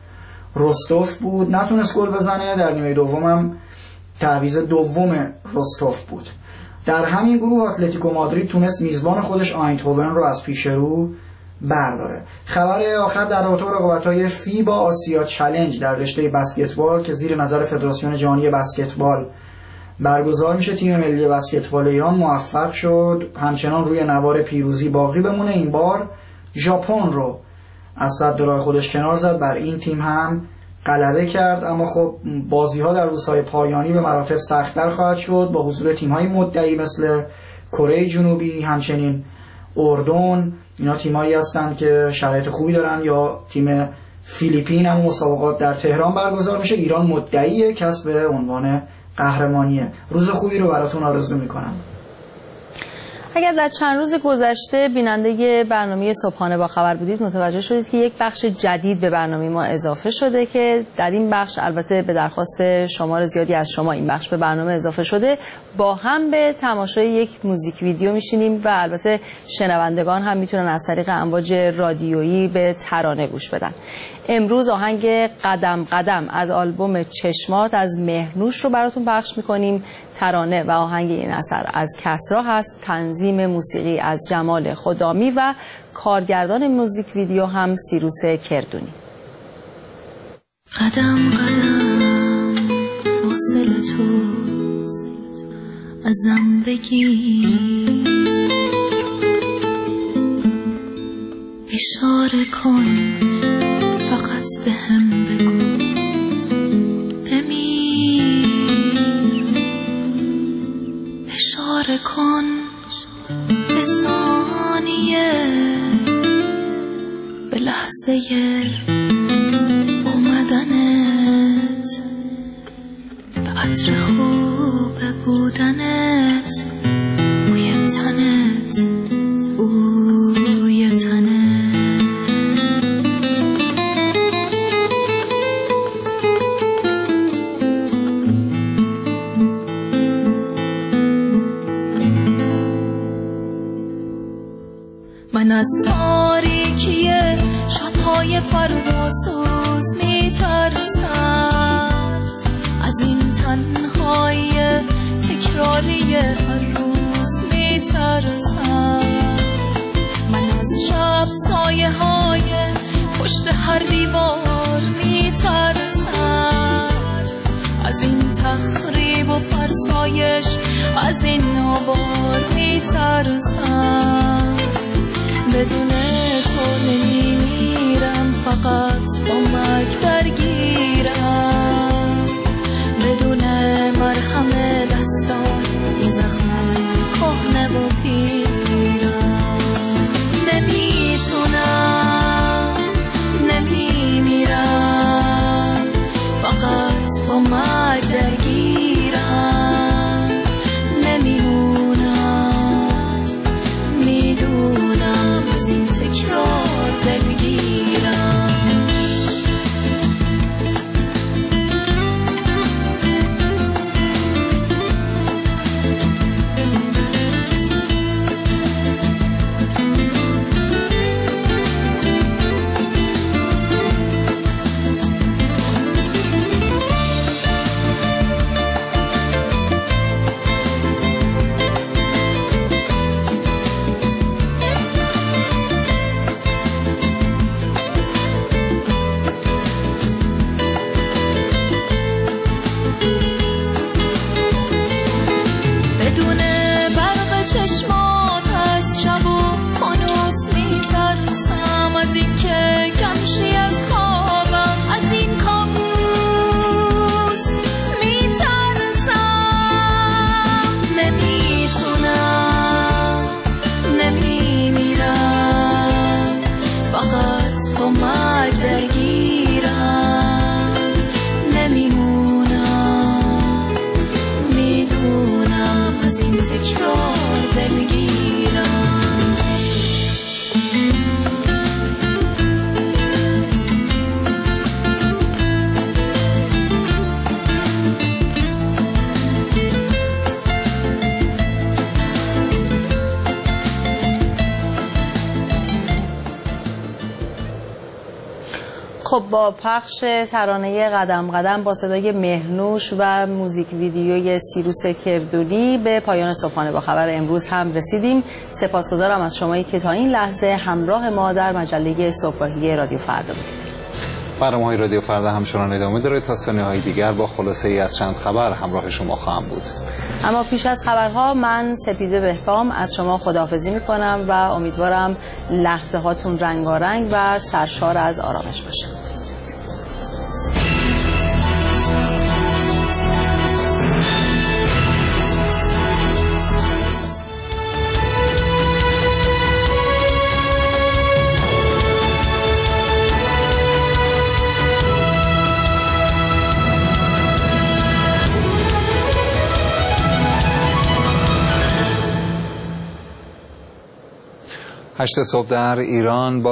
رستوف بود، نتونست گل بزنه. در نیمه دومم تعویض دوم رستوف بود. در همین گروه اتلتیکو مادرید تونست میزبان خودش آینتهوون رو از پیش رو برداره. خبر آخر در رابطه با رقابت‌های فیبا آسیا چالش در رشته بسکتبال که زیر نظر فدراسیون جهانی بسکتبال برگزار میشه. تیم ملی بسکتبال ایران موفق شد همچنان روی نوار پیروزی باقی بمونه. این بار ژاپن رو از صد راه خودش کنار زد، بر این تیم هم غلبه کرد. اما خب بازی‌ها در روزهای پایانی به مراتب سخت‌تر خواهد شد با حضور تیم‌های مدعی مثل کره جنوبی، همچنین اردن، اینا تیمایی هستن که شرایط خوبی دارن، یا تیم فیلیپین هم مسابقات در تهران برگزار میشه. ایران مدعی کسب عنوان قهرمانیه. روز خوبی رو براتون آرزو میکنم. اگر در چند روز گذشته بیننده برنامه صبحانه با خبر بودید، متوجه شدید که یک بخش جدید به برنامه ما اضافه شده که در این بخش، البته به درخواست شمار زیادی از شما این بخش به برنامه اضافه شده، با هم به تماشای یک موزیک ویدیو میشینیم و البته شنوندگان هم میتونن از طریق امواج رادیویی به ترانه گوش بدن. امروز آهنگ قدم قدم از آلبوم چشمات از مهرنوش رو براتون پخش میکنیم. ترانه و آهنگ این اثر از کسرا هست، تنظیم موسیقی از جمال خدامی و کارگردان موزیک ویدیو هم سیروس کردونی. قدم قدم فاصله تو ازم بگیر، اشاره کن فقط به هم بگو بمیر، اشاره کن به ثانیه، به لحظه اومدنت، به عطر خوب بودنت، بوی تنت، بوی تنت. من از تاریکی شب‌های فراسوز میترسم، از این تنهایی تکراری هر روز میترسم. من از شب سایه های پشت هر دیوار میترسم، از این تخریب و فرسایش، از این آوار میترسم. بدون تو نمیمیرم، فقط با مرگ درگیرم، بدون مرهم دستان زخم کهنه و پیرم. نمیتونم، نمیمیرم، فقط با مرگ درگیرم، نمیمونم، میدونم از این تکرار دلگیرم. خب با پخش ترانه قدم قدم با صدای مهرنوش و موزیک ویدیوی سیروس کردونی به پایان صبحانه با خبر امروز هم رسیدیم. سپاسگزارم از شمایی که تا این لحظه همراه ما در مجله صبحگاهی رادیو فردا بودید. برنامه‌های رادیو فردا همچنان ادامه داره. تا ثانیه‌های دیگر با خلاصه ای از چند خبر همراه شما خواهم بود. اما پیش از خبرها من سپیده بهکام از شما خداحافظی می‌کنم و امیدوارم لحظه هاتون رنگارنگ و سرشار از آرامش باشه. 8 صبح در ایران با